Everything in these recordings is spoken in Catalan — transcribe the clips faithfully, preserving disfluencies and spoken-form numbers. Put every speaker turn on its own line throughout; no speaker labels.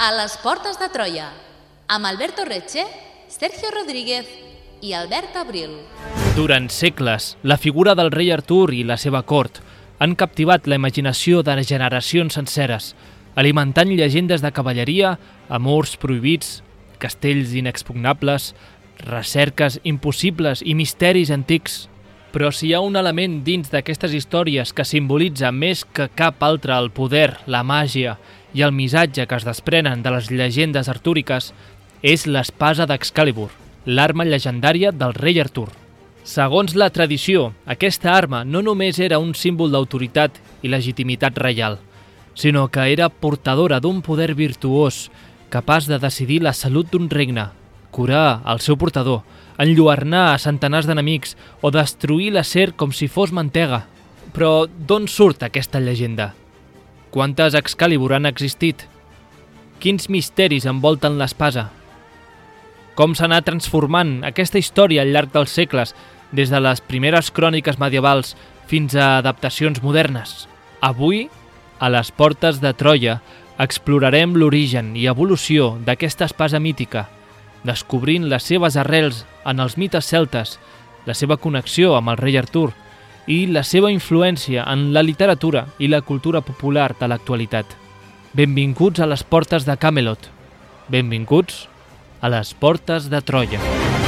A les portes de Troia, amb Alberto Reche, Sergio Rodríguez i Albert Abril.
Durant segles, la figura del rei Artur i la seva cort han captivat la imaginació de generacions senceres, alimentant llegendes de cavalleria, amors prohibits, castells inexpugnables, recerques impossibles i misteris antics. Però si hi ha un element dins d'aquestes històries que simbolitza més que cap altre el poder, la màgia i el missatge que es desprenen de les llegendes artúriques, és l'espasa d'Excalibur, l'arma llegendària del rei Artur. Segons la tradició, aquesta arma no només era un símbol d'autoritat i legitimitat reial, sinó que era portadora d'un poder virtuós, capaç de decidir la salut d'un regne, curar el seu portador, enlluernar a centenars d'enemics o destruir l'acer com si fos mantega. Però d'on surt aquesta llegenda? Quantes Excalibur han existit? Quins misteris envolten l'espasa? Com s'ha anat transformant aquesta història al llarg dels segles, des de les primeres cròniques medievals fins a adaptacions modernes? Avui, a les portes de Troia, explorarem l'origen i evolució d'aquesta espasa mítica, descobrint les seves arrels en els mites celtes, la seva connexió amb el rei Artur i la seva influència en la literatura i la cultura popular de l'actualitat. Benvinguts a les portes de Camelot. Benvinguts a les portes de Troia.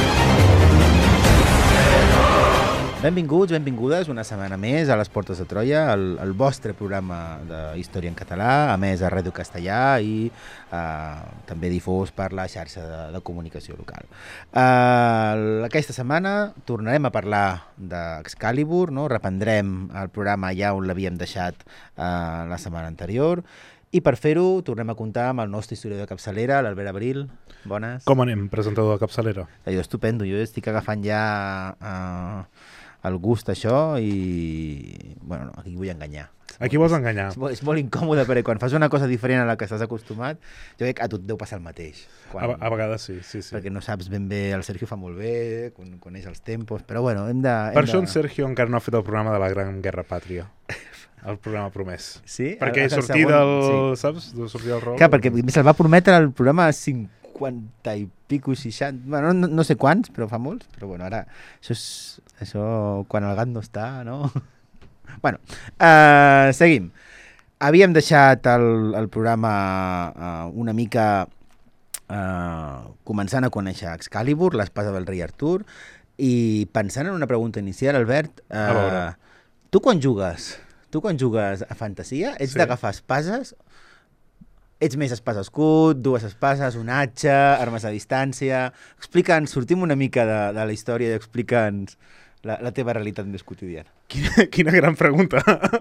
Benvinguts, benvingudes una setmana més a les portes de Troia, el, el vostre programa de història en català, a més a Ràdio Castellà i eh, també difós per la xarxa de, de comunicació local. Eh, aquesta setmana tornarem a parlar d'Excalibur, no? Reprendrem el programa allà on l'havíem deixat eh, la setmana anterior, i per fer-ho tornem a comptar amb el nostre historiador de capçalera, l'Albert Abril. Bones.
Com anem, presentador de capçalera?
Jo estupendo, jo estic agafant ja eh, el gust això i... Bueno, no, aquí vull enganyar.
Aquí vols enganyar?
És molt, és molt incòmode perquè quan fas una cosa diferent a la que estàs acostumat, jo crec que a tu et deu passar el mateix. Quan...
A, a vegades sí, sí, sí.
Perquè no saps ben bé, el Sergio fa molt bé, coneix els tempos, però bueno, hem de... Hem
per això
de...
en Sergio encara no ha fet el programa de la Gran Guerra Pàtria. El programa promès.
Sí?
Perquè
el, el
sortir
segon,
del...
Sí.
Saps? De sortir del rol.
Clar, perquè se'l va prometre el programa cinquanta i pico, seixanta... Bueno, no, no sé quants, però fa molts. Però bueno, ara, això és... Això, quan el gat no està, no? Bueno, uh, seguim. Havíem deixat el, el programa uh, una mica uh, començant a conèixer Excalibur, l'espasa del rei Artur, i pensant en una pregunta inicial, Albert, uh, tu quan jugues... Tu quan jugues a fantasia, ets sí. d'agafar espases? Ets més espasa escut, dues espases, un atxa, armes a distància... Explica'ns, sortim una mica de, de la història i explica'ns la, la teva realitat més quotidiana.
Quina, quina gran pregunta.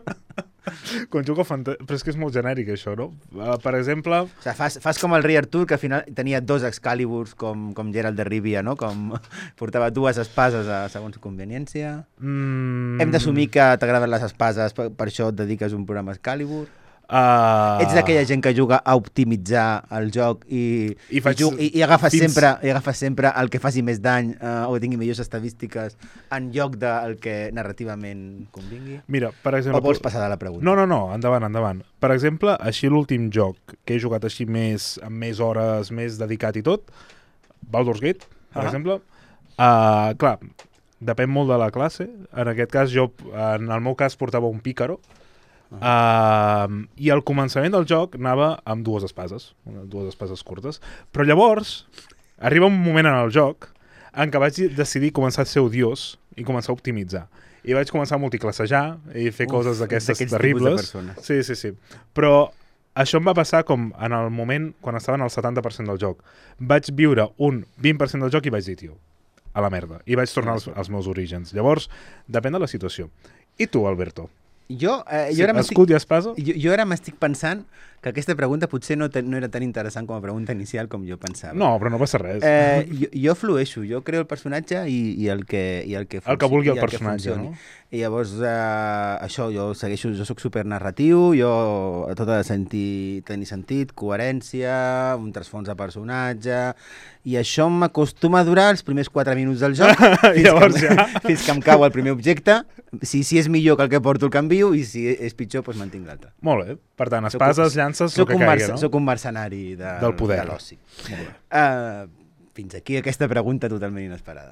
Quan jugo a fantasia... Però és que és molt genèric, això, no? Uh, per exemple...
O sigui, fas, fas com el rei Artur, que al final tenia dos Excaliburs com, com Geralt de Rivia, no? Com portava dues espases a segons conveniència. Mm... Hem d'assumir que t'agraden les espases, per, per això et dediques a un programa Excalibur. Uh... Ets d'aquella gent que juga a optimitzar el joc i,
I, faig...
i, jug, i, i, agafes
fins...
sempre, i agafes sempre el que faci més dany uh, o tingui millors estadístiques en lloc del que narrativament convingui?
Mira, per exemple...
O vols passar de la pregunta?
No, no, no, endavant, endavant. Per exemple, així l'últim joc que he jugat així més, amb més hores, més dedicat i tot, Baldur's Gate, per uh-huh. exemple, uh, clar, depèn molt de la classe. En aquest cas, jo, en el meu cas, portava un pícaro, Uh-huh. Uh, i al començament del joc anava amb dues espases, dues espases curtes, però llavors arriba un moment en el joc en què vaig decidir començar a ser odiós i començar a optimitzar. I vaig començar a multiclassejar i fer Uf, coses d'aquestes terribles. Sí, sí, sí. Però això em va passar com en el moment quan estava en el setanta per cent del joc. Vaig viure un vint per cent del joc i vaig dir, tio, a la merda. I vaig tornar als, als meus orígens. Llavors, depèn de la situació. I tu, Alberto?
Jo, eh, jo,
sí,
ara
escut i espasa?
Jo, jo ara m'estic pensant que aquesta pregunta potser no, te, no era tan interessant com a pregunta inicial com jo pensava.
No, però no passa res.
Eh, jo, jo flueixo, jo creo el personatge i, i el que i el que,
el que vulgui el, el personatge, no?
I llavors, eh, això, jo segueixo, jo soc supernarratiu, jo tot ha de sentir, tenir sentit, coherència, un trasfons de personatge, i això m'acostuma a durar els primers quatre minuts del joc, fins,
llavors,
que,
ja.
fins que em cau el primer objecte. Si, si és millor que el que porto el canvio, i si és pitjor, doncs mantinc l'altre.
Molt bé. Per tant, espases, llances llances el
Soc
que
un,
caigui, no?
soc un mercenari de,
Del poder.
de l'oci. Uh, fins aquí aquesta pregunta totalment inesperada.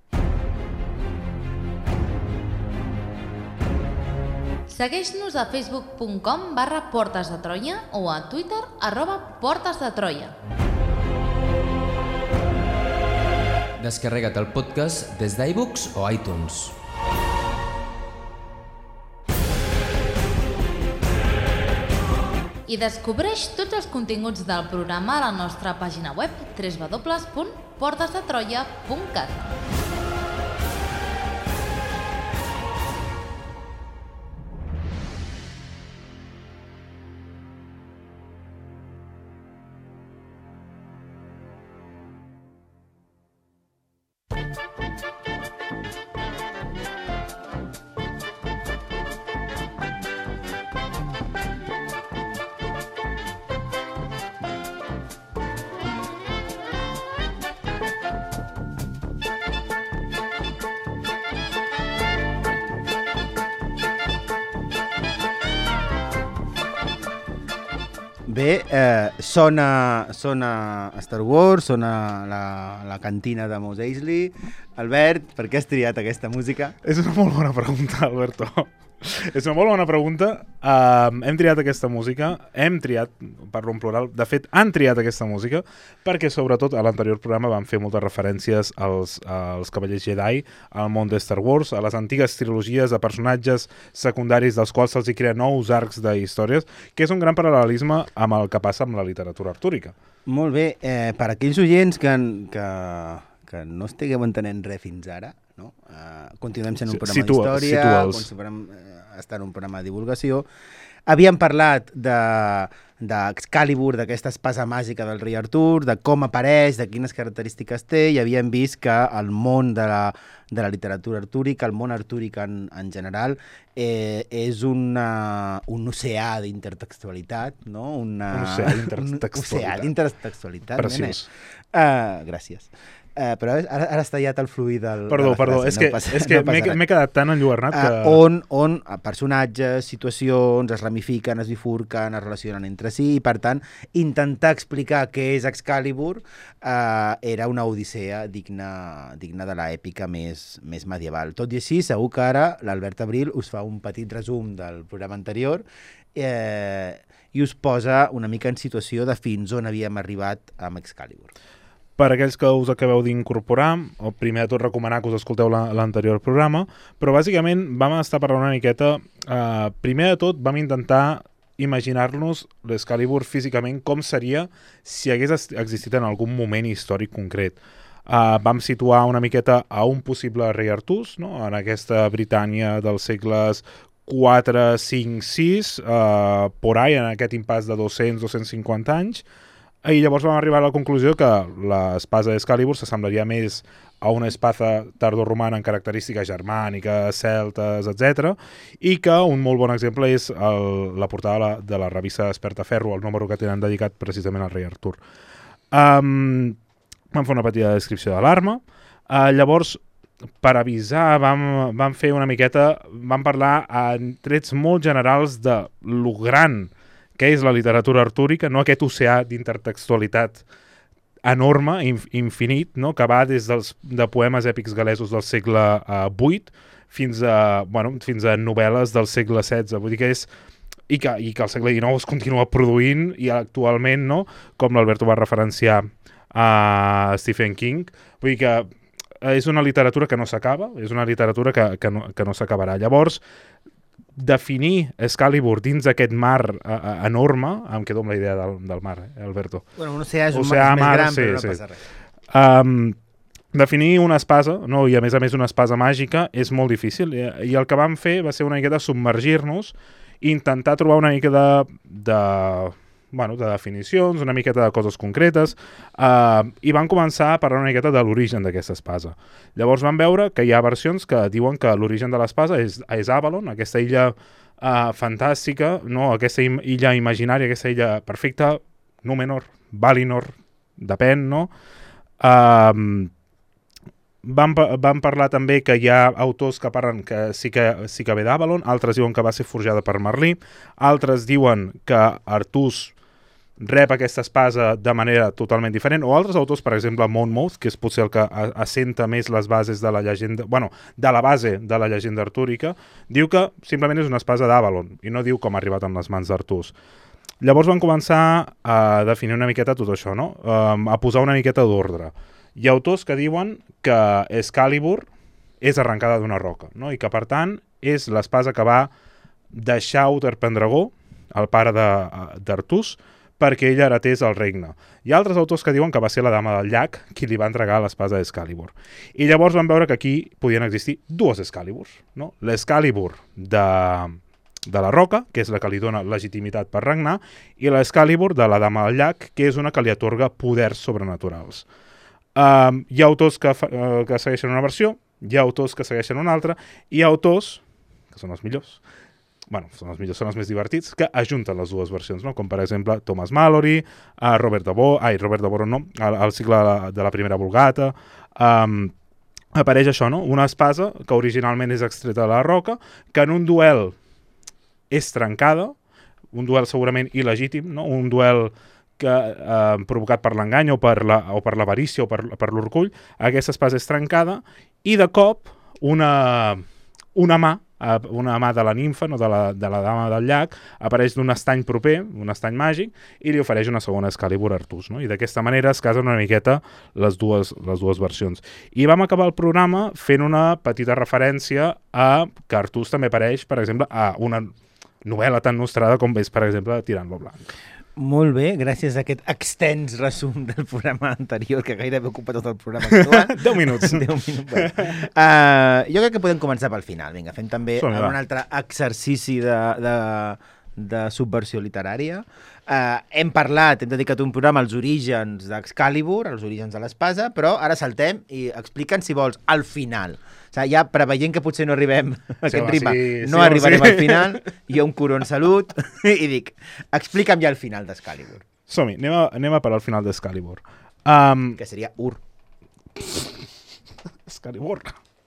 Segueix-nos a facebook punt com barra Portes de Troia o a Twitter arroba Portes de Troia.
Descarrega't el podcast des d'iVoox o iTunes.
I descobreix tots els continguts del programa a la nostra pàgina web w w w punt portes de troia punt cat.
Bé, eh, sona, sona Star Wars, sona la, la cantina de Mos Eisley. Albert, per què has triat aquesta música?
És una molt bona pregunta, Alberto. És una molt bona pregunta. Uh, hem triat aquesta música, hem triat, parlo en plural, de fet, han triat aquesta música perquè, sobretot, a l'anterior programa van fer moltes referències als, als Cavallers Jedi, al món de Star Wars, a les antigues trilogies de personatges secundaris dels quals se'ls hi creen nous arcs de històries, que és un gran paral·lelisme amb el que passa amb la literatura artúrica.
Molt bé, eh, per aquells oients que, que, que no estigueu entenent res fins ara, no? Uh, continuem sent un programa
Situa,
d'història,
situa'ls.
continuem uh, estant un programa de divulgació. Havíem parlat de d'Excalibur, d'aquesta espasa màgica del rei Artur, de com apareix, de quines característiques té, i havíem vist que el món de la, de la literatura artúrica, el món artúric en, en general, eh, és una, un oceà d'intertextualitat, no? Una,
Un oceà d'intertextualitat.
Un oceà d'intertextualitat.
Preciós.
Uh, gràcies. Uh, però ara, ara està tallat el fluir del...
Perdó,
de la
perdó,
frase,
és que,
no passa,
és que
no
m'he
passa res.
m'he quedat tan enlluernat que...
Uh, on, on personatges, situacions es ramifiquen, es bifurquen, es relacionen entre si, i per tant, intentar explicar què és Excalibur uh, era una odissea digna, digna de l'èpica més, més medieval. Tot i així, segur que ara l'Albert Abril us fa un petit resum del programa anterior eh, i us posa una mica en situació de fins on havíem arribat amb Excalibur.
Per aquells que us acabeu d'incorporar, o primer de tot recomanar que us escolteu la- l'anterior programa, però bàsicament vam estar parlant una miqueta, eh, primer de tot vam intentar imaginar-nos l'Excalibur físicament com seria si hagués est- existit en algun moment històric concret. Uh, vam situar una miqueta a un possible rei Artús, no? En aquesta Britània dels segles quatre, cinc, sis, uh, por ahí, en aquest impàs de dos-cents a dos-cents cinquanta anys. I llavors vam arribar a la conclusió que l'espasa d'Excalibur s'assemblaria més a una espada tardoromana en característiques germàniques, celtes, etcètera, i que un molt bon exemple és el, la portada de la, de la revista Despertaferro, el número que tenen dedicat precisament al rei Artur. Um, vam fer una petita descripció de l'arma. Uh, llavors, per avisar, vam, vam fer una miqueta, vam parlar en trets molt generals de lo gran que és la literatura artúrica, no aquest oceà d'intertextualitat enorme, inf infinit, no? Que va des dels, de poemes èpics galesos del segle uh, vuit fins a, bueno, fins a novel·les del segle setze. Vull dir que és... I que, i que el segle dinou es continua produint i actualment, no? Com l'Alberto va referenciar a Stephen King. Vull dir que és una literatura que no s'acaba, és una literatura que, que no, que no s'acabarà. Llavors, definir Excalibur dins d'aquest mar uh, enorme, em quedo amb la idea del, del mar, eh, Alberto.
Bueno, un oceà és un
Oceà,
mar més
mar,
gran,
sí,
però no
sí.
passa res.
Um, definir una espasa, no? I a més a més una espasa màgica, és molt difícil. I, i el que vam fer va ser una miqueta submergir-nos i intentar trobar una mica de, de, bueno, de definicions, una miqueta de coses concretes, uh, i van començar a parlar una miqueta de l'origen d'aquesta espasa. Llavors vam veure que hi ha versions que diuen que l'origen de l'espasa és, és Avalon, aquesta illa uh, fantàstica, no? Aquesta im illa imaginària, aquesta illa perfecta, Númenor, Valinor, depèn, no? Uh, van, van parlar també que hi ha autors que parlen que sí que, sí que ve d'Avalon, altres diuen que va ser forjada per Merlí, altres diuen que Artús rep aquesta espasa de manera totalment diferent, o altres autors, per exemple, Monmouth, que és potser el que assenta més les bases de la llegenda, bueno, de la base de la llegenda artúrica, diu que simplement és una espasa d'Avalon, i no diu com ha arribat en les mans d'Artús. Llavors van començar a definir una miqueta tot això, no? Um, a posar una miqueta d'ordre. Hi ha autors que diuen que Excalibur és arrencada d'una roca, no? I que, per tant, és l'espasa que va deixar Uther Pendragó, el pare d'Artús, perquè ell heretés el regne. Hi ha altres autors que diuen que va ser la dama del llac qui li va entregar l'espasa d'Excalibur. I llavors van veure que aquí podien existir dues Excaliburs, no? L'Excalibur de, de la roca, que és la que li dona legitimitat per regnar, i l'Excalibur de la dama del llac, que és una que li atorga poders sobrenaturals. Um, hi ha autors que, fa, uh, que segueixen una versió, hi ha autors que segueixen una altra, i hi ha autors, que són els millors, bueno, són els millors, són els més divertits, que ajunten les dues versions, no? Com per exemple Thomas Malory, uh, Robert de Boron, ai, Robert de Boron no, al, al cicle de la, de la primera Vulgata, um, apareix això, no? Una espasa que originalment és extreta de la roca, que en un duel és trencada, un duel segurament il·legítim, no? Un duel que, eh, provocat per l'engany o per la, o per l'avarícia o per, per l'orgull, aquesta espasa és trencada i de cop una, una mà una mà de la nimfa, no, de, la, de la dama del llac, apareix d'un estany proper, un estany màgic, i li ofereix una segona Excalibur a Artús, no? I d'aquesta manera es casen una miqueta les dues, les dues versions. I vam acabar el programa fent una petita referència a que Artús també apareix, per exemple, a una novel·la tan nostrada com és, per exemple, Tirant-lo Blanc.
Molt bé, gràcies a aquest extens resum del programa anterior, que gairebé ocupa tot el programa actual.
deu minuts.
deu minuts. Bueno. Uh, jo crec que podem començar pel final. Vinga, fem també
Som,
un altre exercici de, de, de subversió literària. Uh, hem parlat, hem dedicat un programa als orígens d'Excalibur, als orígens de l'espasa, però ara saltem i expliquen, si vols, al final. O sigui, ja preveient que potser no arribem a aquest
home,
ritme,
sí,
no
sí,
arribarem
sí.
al final, jo un curo en salut, i dic, explica'm ja el final d'Excalibur.
Som-hi, anem, a, anem a per al final d'Excalibur. Um,
Que seria Ur.
Excalibur.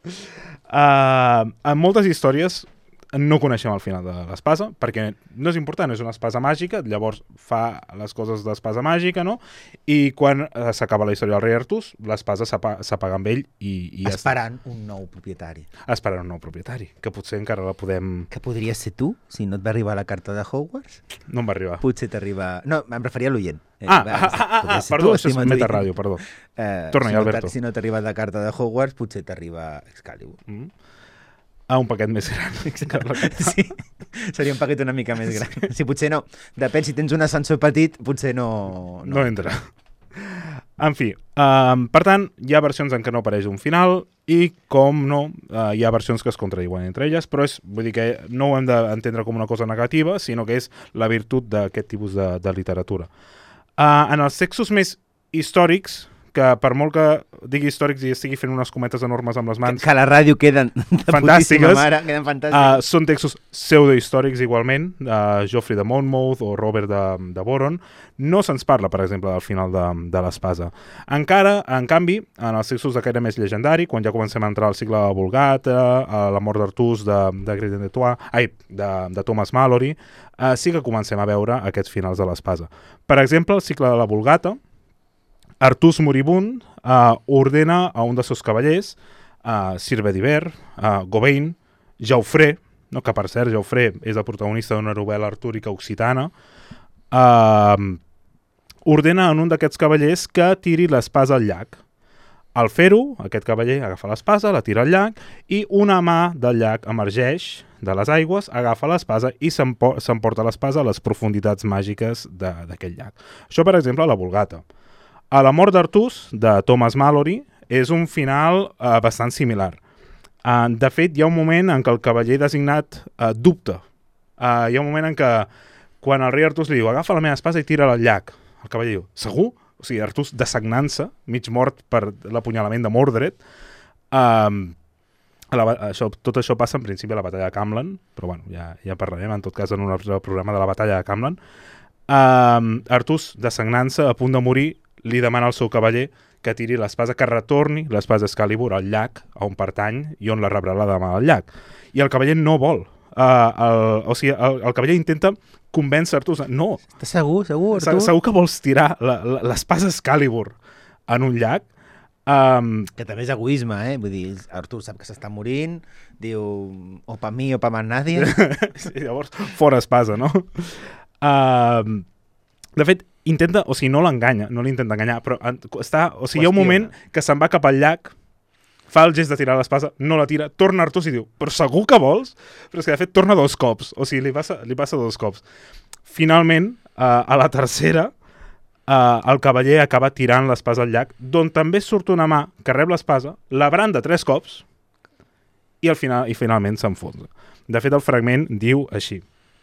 Uh, en moltes històries no coneixem el final de l'espasa, perquè no és important, és una espasa màgica, llavors fa les coses d'espasa màgica, no? I quan uh, s'acaba la història del rei Artús, l'espasa s'apaga amb ell i, i ja
Esperant un nou propietari.
està. Esperant un nou propietari, que potser encara la podem...
Que podria ser tu, si no et va arribar la carta de Hogwarts?
No em va arribar.
Potser t'arriba... No, em referia a l'oient. Eh,
Ah,
va,
ah, ah, ah,
podria
ah,
ser
perdó,
tu,
això és
estimat oient.
Metarràdio, perdó.
Eh,
Torna-hi,
si no
Alberto.
t'ha- Si no t'ha arribat la carta de Hogwarts, potser t'arriba Excalibur.
Mm. Ah, un paquet més gran.
Sí, seria un paquet una mica més gran. Si potser no, depèn, si tens un ascensor petit, potser no...
No entra. En fi, um, per tant, hi ha versions en què no apareix un final i, com no, uh, hi ha versions que es contradiuen entre elles, però és, vull dir que no ho hem d'entendre com una cosa negativa, sinó que és la virtut d'aquest tipus de, de literatura. Uh, en els textos més històrics, que per molt que digui històrics i estigui fent unes cometes enormes amb les
Que,
mans,
que a la ràdio queden de
Fantàstiques.
putíssima mare, queden fantàstics.
Uh, són textos pseudohistòrics igualment, uh, Geoffrey de Monmouth o Robert de, de Boron. No se'ns parla, per exemple, del final de, de l'espasa. Encara, en canvi, en els textos de caire més llegendari, quan ja comencem a entrar al cicle de la Vulgata, a la mort d'Artús de, de Gredin de Troyes, ai, de, de Thomas Malory, uh, sí que comencem a veure aquests finals de l'espasa. Per exemple, el cicle de la Vulgata, Artús moribund uh, ordena a un dels seus cavallers, uh, Sir Bedivere, uh, Gawain, Jaufré, no, que per cert, Jaufré és el protagonista d'una novel·la artúrica occitana, uh, ordena a un d'aquests cavallers que tiri l'espasa al llac. Al fer-ho, aquest cavaller agafa l'espasa, la tira al llac i una mà del llac emergeix de les aigües, agafa l'espasa i s'emporta l'espasa a les profunditats màgiques d'aquest llac. Això, per exemple, a la Vulgata. A la mort d'Artús, de Thomas Malory, és un final eh, bastant similar. Uh, de fet, hi ha un moment en què el cavaller designat uh, dubta. Uh, hi ha un moment en què, quan el rei Artús li diu agafa la meva espasa i tira-la al llac, el cavaller diu, segur? O sigui, Artús dessagnant-se, mig mort per l'apunyalament de Mordred. Uh, la, això, tot això passa en principi a la batalla de Camlan, però bueno, ja, ja parlarem en tot cas en un altre programa de la batalla de Camlan. Uh, Artús, dessagnant-se, a punt de morir, li demana al seu cavaller que tiri l'espasa, que retorni l'espasa Excalibur al llac on pertany i on la rebrà la dama del llac. I el cavaller no vol. Uh, el, o sigui, el, el cavaller intenta convèncer Artús. No.
Estàs segur, segur, Artur?
Segur que vols tirar l'espasa Excalibur en un llac. Um,
que també és egoisme, eh? Vull dir, Artur sap que s'està morint, diu, o pa mi o pa más nadie.
Sí, llavors, fora espasa, no? Uh, de fet, intenta, o sigui, no l'enganya, no l'intenta enganyar, però està, o sigui, hi ha un moment que se'n va cap al llac, fa el gest de tirar l'espasa, no la tira, torna Artús i diu, però segur que vols? Però és que, de fet, torna dos cops, o sigui, li passa, li passa dos cops. Finalment, uh, a la tercera, Uh, el cavaller acaba tirant l'espasa al llac, d'on també surt una mà que rep l'espasa, la branda tres cops i, al final, i finalment s'enfonsa. De fet, el fragment diu així.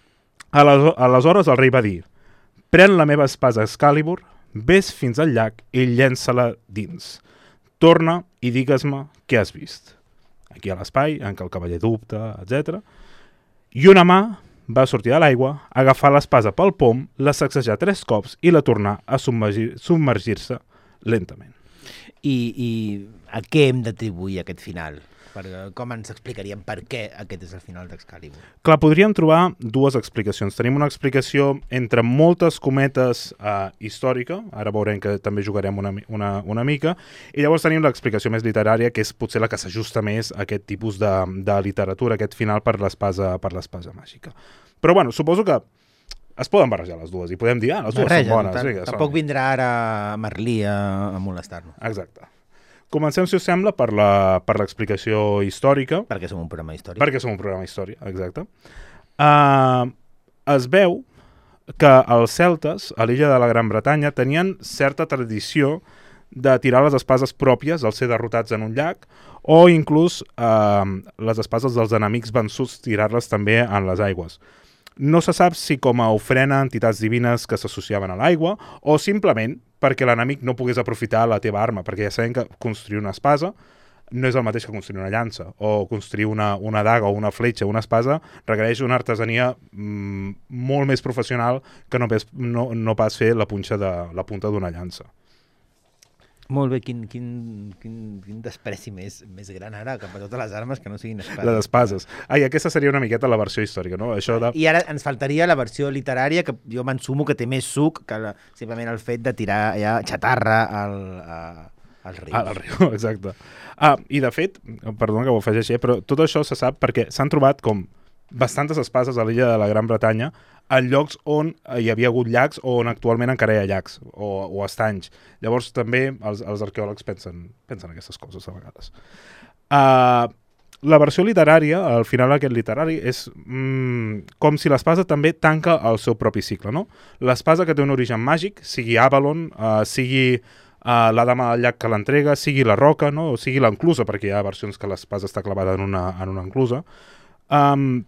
Aleshores el rei va dir: pren la meva espasa Excalibur, ves fins al llac i llença-la dins. Torna i digues-me què has vist. Aquí a l'espai, en què el cavaller dubta, etcètera. I una mà va sortir a l'aigua, agafar l'espasa pel pom, la sacsejar tres cops i la tornar a submergir-se submergir lentament.
I, I a què hem d'atribuir aquest final? Per, com ens explicaríem per què aquest és el final d'Excalibur?
Clar, podríem trobar dues explicacions. Tenim una explicació entre moltes cometes uh, històrica, ara veurem que també jugarem una, una, una mica, i llavors tenim l'explicació més literària, que és potser la que s'ajusta més a aquest tipus de, de literatura, aquest final per l'espasa per l'espasa màgica. Però bueno, suposo que es poden barrejar les dues i podem dir, ah, les dues
Barreja,
són bones.
tant,
Sí,
tampoc vindrà ara Merlí a, a molestar-nos.
Exacte. Comencem, si us sembla, per la, per l'explicació històrica.
Perquè som un programa històric.
Perquè som un programa històric, exacte. Uh, es veu que els celtes, a l'illa de la Gran Bretanya, tenien certa tradició de tirar les espases pròpies al ser derrotats en un llac, o inclús uh, les espases dels enemics vençuts tirar-les també en les aigües. No se sap si com a ofrena a entitats divines que s'associaven a l'aigua o simplement perquè l'enemic no pogués aprofitar la teva arma, perquè ja sabem que construir una espasa no és el mateix que construir una llança, o construir una, una daga o una fletxa, una espasa, requereix una artesania mm, molt més professional que no, no, no pas fer la, punxa de, la punta d'una llança.
Molt bé, quin, quin, quin, quin despreci més, més gran ara cap a totes les armes que no siguin espases.
Les espases. Ai, aquesta seria una miqueta la versió històrica, no? Això de...
I ara ens faltaria la versió literària, que jo m'ensumo que té més suc que la, simplement el fet de tirar ja xatarra al, a, als rius.
Ah, al riu, exacte. Ah, i de fet, perdona que ho afegeixi, però tot això se sap perquè s'han trobat com bastantes espases a l'illa de la Gran Bretanya en llocs on hi havia hagut llacs o on actualment encara hi ha llacs o, o estanys. Llavors també els, els arqueòlegs pensen, pensen aquestes coses a vegades. Uh, la versió literària, al final aquest literari, és mm, com si l'espasa també tanca el seu propi cicle, no? L'espasa que té un origen màgic, sigui Avalon, uh, sigui uh, la dama del llac que l'entrega, sigui la roca, no? O sigui l'enclusa, perquè hi ha versions que l'espasa està clavada en una, en una enclusa. Um,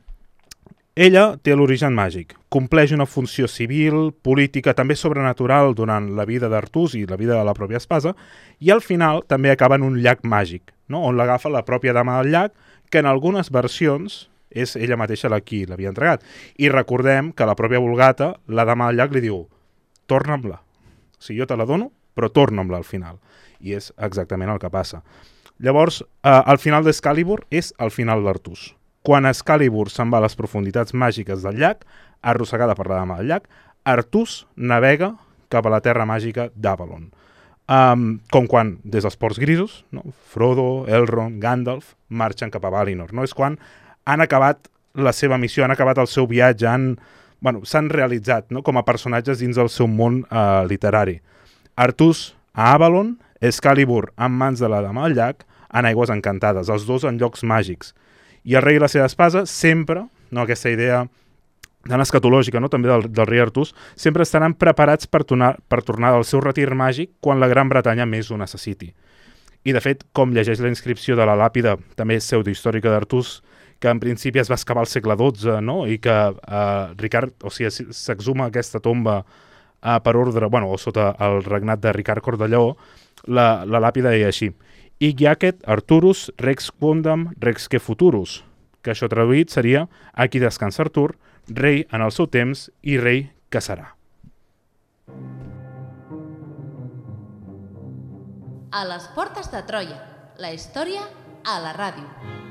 Ella té l'origen màgic, compleix una funció civil, política, també sobrenatural durant la vida d'Artús i la vida de la pròpia espasa, i al final també acaba en un llac màgic, no? On l'agafa la pròpia dama del llac, que en algunes versions és ella mateixa la qui l'havia entregat. I recordem que la pròpia Vulgata, la dama del llac, li diu torna'm-la. O sigui, jo te la dono, però torna'm-la al final. I és exactament el que passa. Llavors, eh, el final d'Excalibur és el final d'Artús. Quan Excalibur se'n va a les profunditats màgiques del llac, arrossegada per la dama del llac, Artús navega cap a la terra màgica d'Avalon. Um, com quan, des dels ports grisos, no? Frodo, Elrond, Gandalf, marxen cap a Valinor. No? És quan han acabat la seva missió, han acabat el seu viatge, han, bueno, s'han realitzat, no? Com a personatges dins del seu món uh, literari. Artús a Avalon, Excalibur en mans de la dama del llac, en aigües encantades, els dos en llocs màgics. I el rei i la seva espasa sempre, no, aquesta idea tan escatològica, no, també del, del rei Artús, sempre estaran preparats per tornar, per tornar del seu retir màgic quan la Gran Bretanya més ho necessiti. I de fet, com llegeix la inscripció de la làpida, també pseudohistòrica d'Artús, que en principi es va excavar al segle dotze, no? I que eh, Ricard, o sigui, s'exhuma aquesta tomba eh, per ordre, bueno, o sota el regnat de Ricard Cordelló, la, la làpida deia així: Hic jacet Arturus rex quondam rexque futurus, que això traduït seria aquí descansa Artur, rei en el seu temps i rei que serà.
A les portes de Troia, la història a la ràdio.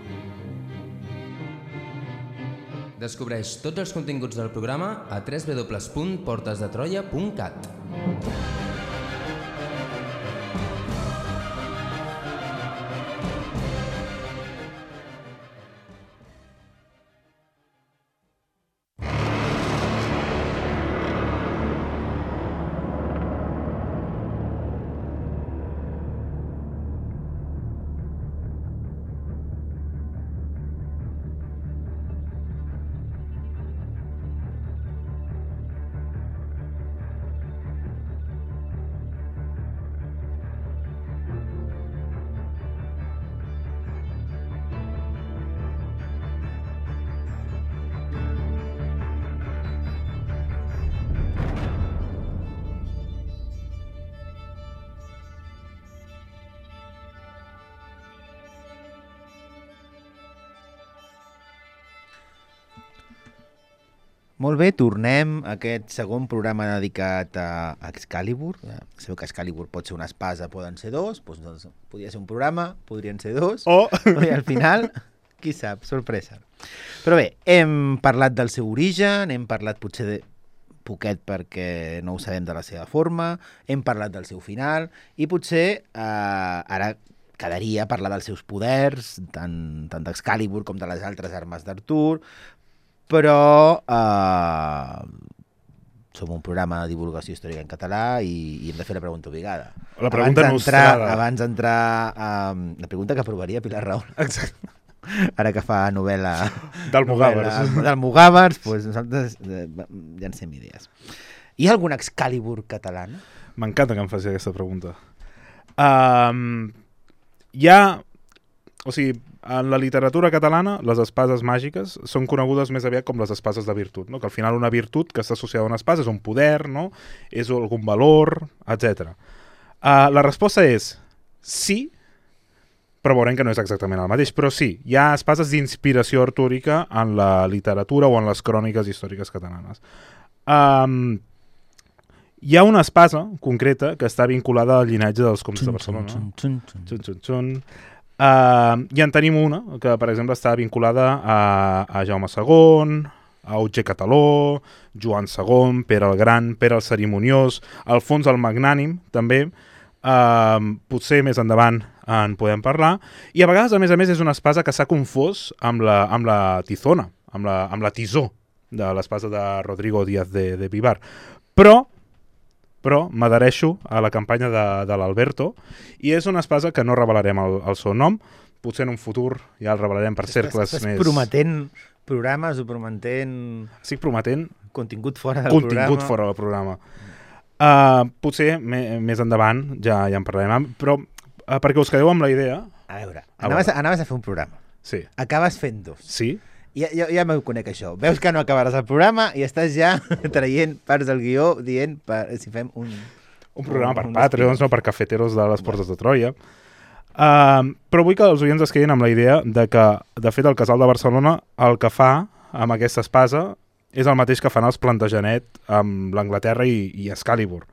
Descobreix tots els continguts del programa a w w w punt portes de troia punt cat.
Molt bé, tornem a aquest segon programa dedicat a Excalibur. Ja sabeu que Excalibur pot ser una espasa, poden ser dos, doncs podria ser un programa, podrien ser dos,
oh.
i al final, qui sap, sorpresa. Però bé, hem parlat del seu origen, hem parlat potser de poquet perquè no ho sabem de la seva forma, hem parlat del seu final, i potser eh, ara quedaria parlar dels seus poders, tant, tant d'Excalibur com de les altres armes d'Artur, però eh, som un programa de divulgació històrica en català i, i hem de fer la pregunta obligada.
La pregunta
abans
nostrada.
Abans d'entrar a um, la pregunta que aprovaria Pilar Rahola.
Exacte.
Ara que fa novel·la...
D'Almogàvers.
D'Almogàvers, doncs nosaltres eh, llancem idees. Hi ha algun Excalibur català?
M'encanta que em faci aquesta pregunta. Um, hi ha... O sigui, en la literatura catalana, les espases màgiques són conegudes més aviat com les espases de virtut, no? Que al final una virtut que està associada a una espasa és un poder, no? És algun valor, etcètera. Uh, la resposta és sí, però veurem que no és exactament el mateix, però sí, hi ha espases d'inspiració artúrica en la literatura o en les cròniques històriques catalanes. Um, hi ha una espasa concreta que està vinculada al llinatge dels comtes de Barcelona.
Xun, xun, xun,
Xun, xun, xun. Uh, I en tenim una, que per exemple està vinculada a, a Jaume segon, a Auger Cataló, Joan segon, Pere el Gran, Pere el Cerimoniós, Alfons el Magnànim, també. Uh, potser més endavant en podem parlar. I a vegades, a més a més, és una espasa que s'ha confós amb la, amb la tizona, amb la, amb la tisó de l'espasa de Rodrigo Díaz de, de Vivar. Però... però m'adhereixo a la campanya de, de l'Alberto i és una espasa que no revelarem el, el seu nom, potser en un futur ja el revelarem per cercles
estàs
més...
Estàs prometent programes o prometent...
Estic prometent
contingut fora del
contingut
programa.
Contingut fora del programa. Uh, potser me, més endavant ja, ja en parlarem, però uh, perquè us quedeu amb la idea...
A veure,
a
anaves,
veure.
A, anaves a fer un programa.
Sí.
Acabes fent dos.
Sí.
Ja, ja, ja m'ho conec això. Veus que no acabaràs el programa i estàs ja traient parts del guió dient per, si fem un...
Un programa per
un
Patreons, no per cafeteros de les portes de Troia. Uh, però vull que els oients es quedin amb la idea de que, de fet, el Casal de Barcelona el que fa amb aquesta espasa és el mateix que fan els Plantagenet amb l'Anglaterra i, i Excalibur.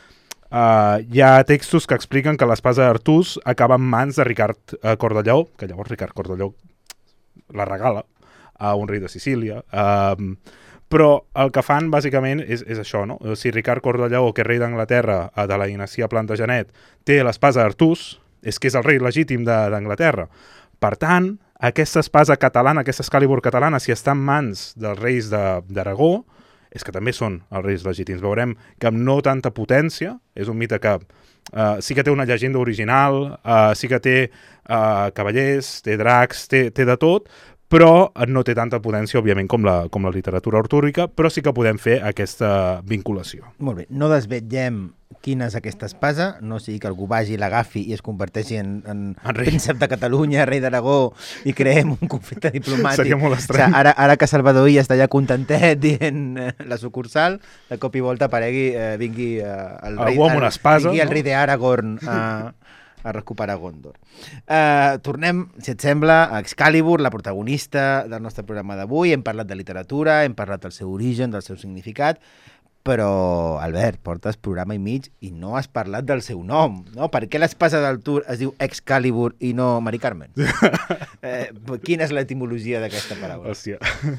Uh, hi ha textos que expliquen que l'espasa d'Artús acaba en mans de Ricard uh, Cordelló, que llavors Ricard Cordelló la regala a un rei de Sicília, um, però el que fan bàsicament és, és això, no? Si Ricard Cordelló, que és rei d'Anglaterra de la dinastia Plantagenet, té l'espasa d'Artús, és que és el rei legítim d'Anglaterra. Per tant, aquesta espasa catalana, aquesta Excalibur catalana, si està en mans dels reis d'Aragó, és que també són els reis legítims. Veurem que amb no tanta potència, és un mite que uh, sí que té una llegenda original, uh, sí que té uh, cavallers, té dracs, té, té de tot, però no té tanta potència, òbviament, com la, com la literatura artúrica, però sí que podem fer aquesta vinculació.
Molt bé, no desvetllem quina és aquesta espasa, no sigui que algú vagi, l'agafi i es converteixi en, en, en príncep de Catalunya, rei d'Aragó, i creem un conflicte diplomàtic.
Seria molt estrany.
O sigui, ara, ara que Salvador Illa està ja contentet dient eh, la sucursal, de cop i volta aparegui, eh, vingui eh, el rei,
algú amb una espasa,
vingui el
no?
rei d'Aragorn a, a recuperar Gondor. Uh, tornem, si et sembla, a Excalibur, la protagonista del nostre programa d'avui. Hem parlat de literatura, hem parlat del seu origen, del seu significat, Però, Albert, portes programa i mig i no has parlat del seu nom, no? Per què l'espasa del Tour es diu Excalibur i no Mari Carmen? eh, quina és l'etimologia d'aquesta paraula?
Hòstia.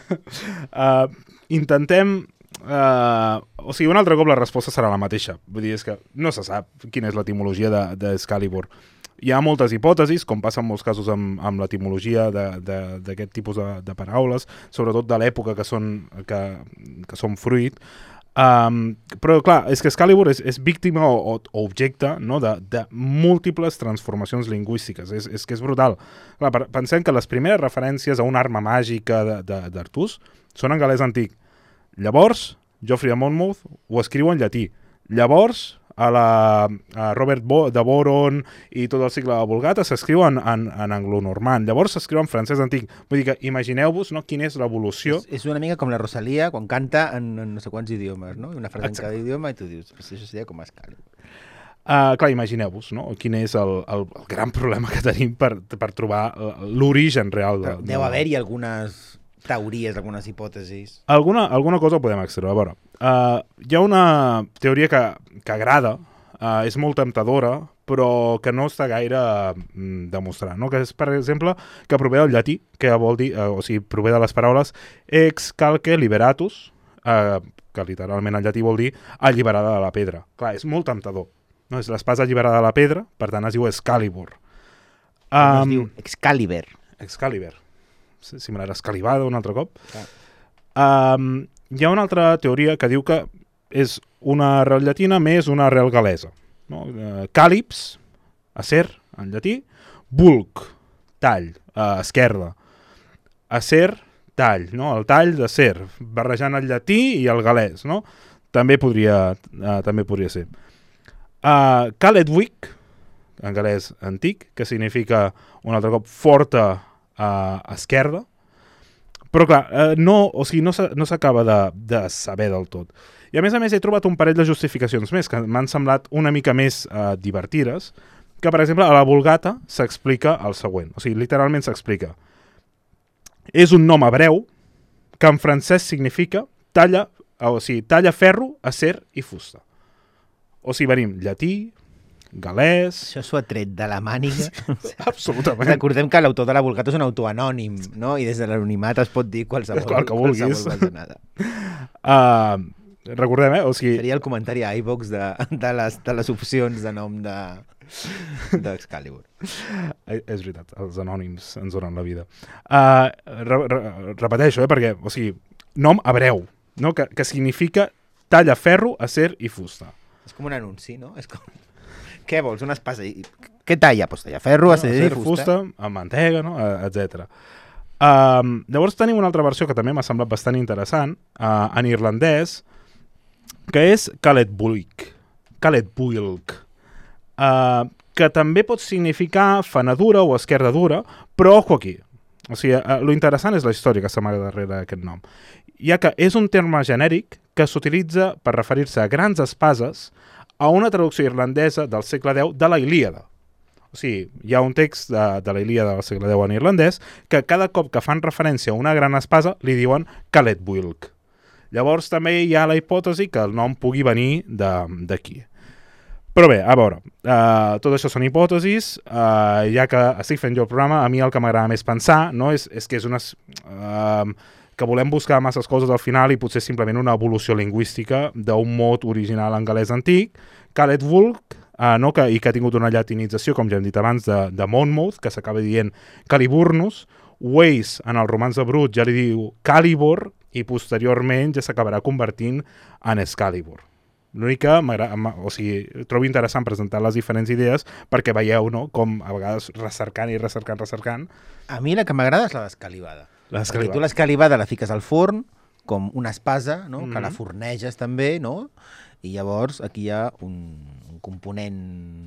uh, intentem... Uh, o sigui, un altre cop la resposta serà la mateixa. Vull dir, és que no se sap quina és l'etimologia d'Excalibur. Hi ha moltes hipòtesis, com passa en molts casos amb, amb l'etimologia d'aquest tipus de, de paraules, sobretot de l'època que, són, que, que són fruit. Um, però, clar, és que Excalibur és, és víctima o, o objecte, no?, de, de múltiples transformacions lingüístiques. És, és que és brutal. Clar, pensem que les primeres referències a una arma màgica d'Artús són en galès antic. Llavors, Geoffrey de Monmouth ho escriu en llatí. Llavors, a la a Robert Bo, de Boron i tot el cicle de Vulgata s'escriu en, en, en anglonormand. Llavors s'escriu en francès antic. Vull dir que imagineu-vos, no, quina és l'evolució.
És, és una mica com la Rosalia quan canta en, en no sé quants idiomes, no? Una frase Exacte. En cada idioma i tu dius, pues això seria com Excalibur.
Uh, clar, imagineu-vos, no?, quin és el, el, el gran problema que tenim per, per trobar l'origen real. De,
Deu de... haver-hi algunes teories, algunes hipòtesis.
Alguna, alguna cosa ho podem extreure. A veure, uh, hi ha una teoria que, que agrada, uh, és molt temptadora, però que no està gaire mm, demostrat, no? Que és, per exemple, que prové del llatí, que vol dir, uh, o sigui, prové de les paraules ex calce liberatus, uh, que literalment en llatí vol dir alliberada de la pedra. Clar, és molt temptador. No? És l'espasa alliberada de la pedra, per tant es diu Excalibur. Um,
no es diu Excalibur.
Excalibur. Similar a Escalivada un altre cop. Um, hi ha una altra teoria que diu que és una arrel llatina més una arrel galesa. No? Uh, Càlips, acer, en llatí, bulk, tall, uh, esquerda. Acer, tall, no? El tall d'acer, barrejant el llatí i el galès, no? També podria, uh, també podria ser. Uh, Caledwick, en galès antic, que significa un altre cop forta Uh, esquerda, però clar, uh, no, o sigui, no s'acaba de, de saber del tot. I a més a més he trobat un parell de justificacions més que m'han semblat una mica més uh, divertides, que per exemple a la Vulgata s'explica el següent, o sigui, literalment s'explica. És un nom hebreu que en francès significa talla, o sigui, talla ferro, acer i fusta. O sigui, venim llatí, galès...
Això s'ho ha tret de la màniga.
Absolutament.
Recordem que l'autor de la Vulgata és un autor anònim, no? I des de l'anonimat es pot dir qualsevol,
Qual que vulguis.
qualsevol
uh, recordem, eh? O sigui...
Seria el comentari a iVox de, de, les, de les opcions de nom de d'Excalibur.
És veritat, els anònims ens donen la vida. Uh, re, re, repeteixo, eh? Perquè, o sigui, nom hebreu, no? Que, que significa talla ferro, acer i fusta.
És com un anunci, no? És com... Què vols? Una espasa? Què talla? Pues talla ferro, acer i fusta.
fusta, amb mantega, no? etcètera. Um, llavors tenim una altra versió que també m'ha semblat bastant interessant, uh, en irlandès, que és Caledbuilc. Caledbuilc. Uh, que també pot significar fanadura o esquerda dura, però ojo aquí. O sigui, uh, lo interessant és la història que s'amaga darrere d'aquest nom. Ja que és un terme genèric que s'utilitza per referir-se a grans espases a una traducció irlandesa del segle deu de la Ilíada. O sigui, hi ha un text de, de la Ilíada del segle deu en irlandès que cada cop que fan referència a una gran espasa li diuen Caledbuilc. Llavors també hi ha la hipòtesi que el nom pugui venir d'aquí. Però bé, a veure, uh, tot això són hipòtesis, uh, ja que estic fent jo el programa, a mi el que m'agrada més pensar, no, és, és que és unes... Uh, que volem buscar masses coses al final i potser simplement una evolució lingüística d'un mot original en galès antic, Caledbuilc, uh, no, que, i que ha tingut una llatinització, com ja hem dit abans, de, de Monmouth, que s'acaba dient Caliburnus, Weiss, en el romanç de Brut, ja li diu Calibur, i posteriorment ja s'acabarà convertint en Excalibur. L'únic que o sigui, trobo interessant presentar les diferents idees perquè veieu, no, com a vegades recercant i recercant, recercant.
A mi la que m'agrada és la d'escalivada.
Perquè
tu l'escalivada la fiques al forn, com una espasa, no?
Mm-hmm.
Que la forneges també, no? I llavors aquí hi ha un, un component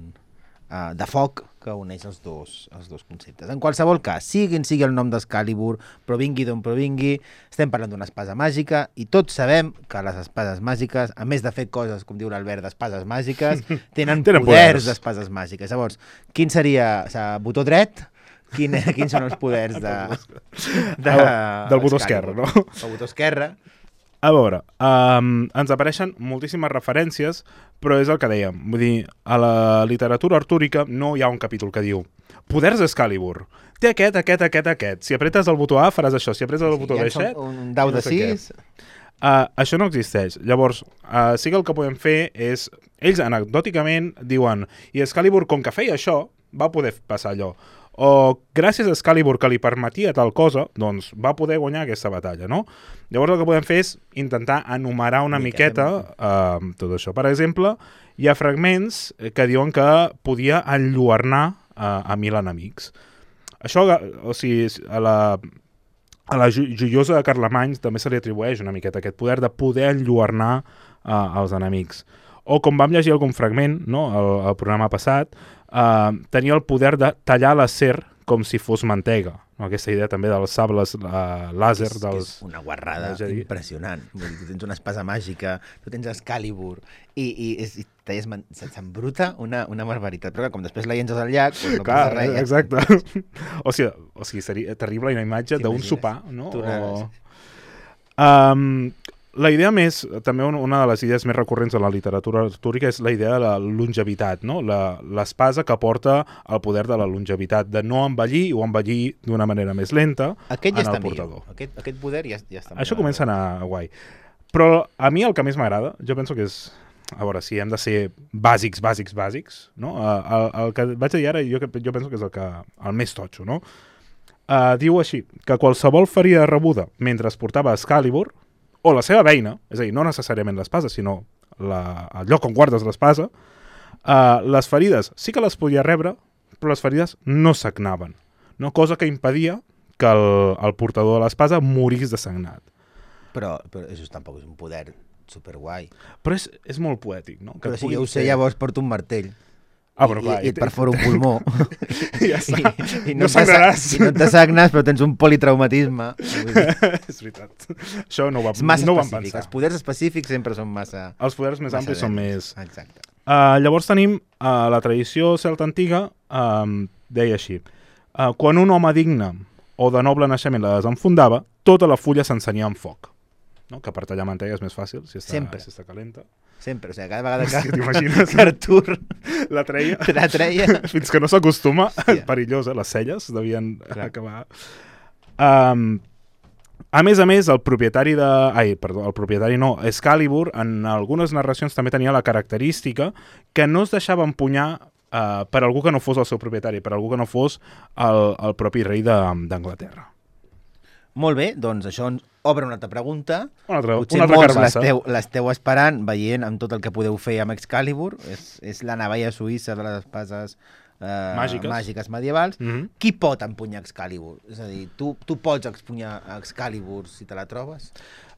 uh, de foc que uneix els dos, els dos conceptes. En qualsevol cas, sigui sigui el nom d'Excalibur, provingui d'on provingui, estem parlant d'una espasa màgica i tots sabem que les espases màgiques, a més de fer coses, com diu l'Albert, d'espases màgiques, tenen, tenen poders d'espases màgiques. Llavors, quin seria, o sigui, botó dret? Quin, quins són els poders de, de
el, del botó esquerre, no?
El botó esquerre.
A veure, um, ens apareixen moltíssimes referències, però és el que dèiem. Vull dir, a la literatura artúrica no hi ha un capítol que diu poders d'Excalibur. Té aquest, aquest, aquest, aquest. Si apretes el botó A faràs això, si apretes el botó B, set...
Un dau de sis...
Uh, això no existeix. Llavors, uh, sí que el que podem fer és... Ells anecdòticament diuen i Excalibur, com que feia això, va poder passar allò. O gràcies a Excalibur que li permetia tal cosa, doncs va poder guanyar aquesta batalla, no? Llavors el que podem fer és intentar enumerar una miqueta uh, tot això. Per exemple, hi ha fragments que diuen que podia enlluernar uh, a mil enemics. Això, o sigui, a la... A la joiosa de Carlemany també se li atribueix una miqueta aquest poder de poder enlluernar uh, els enemics. O com vam llegir algun fragment, no, el, el programa passat, uh, tenia el poder de tallar l'acer com si fos mantega. No? Aquesta idea també dels sables uh, làser.
És,
dels,
és una guarrada impressionant. Vull dir, tu tens una espasa màgica, tu tens Excalibur, i, i, i, i s'embruta una, una barbaritat. Però com després la llenges al llac, doncs no
Clar,
passa res.
Exacte. o, sigui, o sigui, seria terrible una imatge d'un sopar, no? O... Um, la idea més, també una de les idees més recurrents de la literatura artúrica és la idea de la longevitat, no? L'espasa que porta el poder de la longevitat, de no envellir o envellir d'una manera més lenta
aquest ja
en el
està
portador.
Aquest, aquest poder ja, ja està
Això comença a anar guai. Però a mi el que més m'agrada, jo penso que és, a veure, si hem de ser bàsics, bàsics, bàsics, no? El, el que vaig dir ara jo, jo penso que és el, que, el més totxo, no? Uh, diu així, que qualsevol ferida rebuda mentre es portava Excalibur, o la seva beina, és a dir, no necessàriament l'espasa, sinó la, el lloc on guardes l'espasa, uh, les ferides sí que les podia rebre, però les ferides no sagnaven, no? Cosa que impedia que el, el portador de l'espasa morís desagnat.
Però, però això tampoc és un poder superguai.
Però és, és molt poètic, no? Que
però si jo ho sé, llavors porto un martell.
Ah, bueno, clar,
i, i et perfora un pulmó.
I ja està.
I, i
no sangraràs.
I no te sagnes, però tens un politraumatisme.
És veritat. Això no ho, va,
és massa
no ho vam
específic.
pensar.
Els poders específics sempre són massa...
Els poders més amplis són més...
Exacte.
Uh, llavors tenim uh, la tradició celta antiga, um, deia així. Uh, quan un home digne o de noble naixement la desenfundava, tota la fulla s'encenia en foc. No? Que per tallar mantega és més fàcil, si està,
sempre.
Si està calenta.
Sempre, o sigui, cada vegada que,
t'imagines?
que Artur
la treia,
la treia.
fins que no s'acostuma, perillós, eh? Les celles devien Clar. acabar. Um, a més a més, el propietari de... Ai, perdó, el propietari no, Excalibur, en algunes narracions també tenia la característica que no es deixava empunyar uh, per algú que no fos el seu propietari, per algú que no fos el, el propi rei d'Anglaterra.
Molt bé, doncs això ens obre una altra pregunta.
Una altra,
Potser
una altra
molts
carbassa.
l'esteu esperant, veient amb tot el que podeu fer amb Excalibur. És, és la navalla suïssa de les espases eh,
màgiques.
màgiques medievals.
Mm-hmm.
Qui pot empunyar Excalibur? És a dir, tu, tu pots empunyar Excalibur si te la trobes?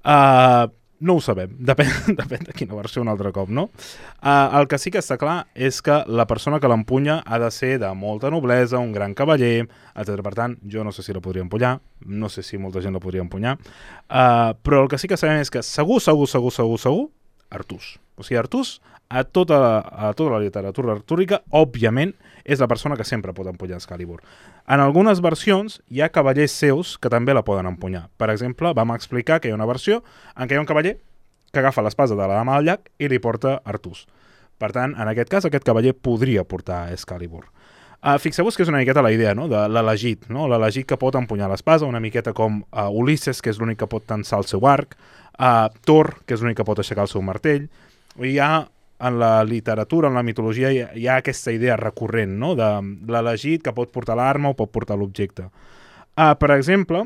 Uh, no ho sabem, depèn, depèn de quina versió un altre cop, no? Uh, el que sí que està clar és que la persona que l'empunya ha de ser de molta noblesa, un gran cavaller, etcètera. Per tant, jo no sé si la podria empunyar, no sé si molta gent la podria empunyar, uh, però el que sí que sabem és que segur, segur, segur, segur, segur, Artús. O sigui, Artús, a tota la, a tota la literatura artúrica, òbviament, és la persona que sempre pot empunyar Excalibur. En algunes versions hi ha cavallers seus que també la poden empunyar. Per exemple, vam explicar que hi ha una versió en què hi ha un cavaller que agafa l'espasa de la dama del llac i li porta Artús. Per tant, en aquest cas, aquest cavaller podria portar Excalibur. Uh, Fixeu-vos que és una miqueta la idea, no?, de l'elegit, no? L'elegit que pot empunyar l'espasa, una miqueta com uh, Ulisses, que és l'únic que pot tensar el seu arc, uh, Thor, que és l'únic que pot aixecar el seu martell. Hi ha, en la literatura, en la mitologia, hi ha, hi ha aquesta idea recurrent, no?, de l'elegit que pot portar l'arma o pot portar l'objecte. Uh, per exemple,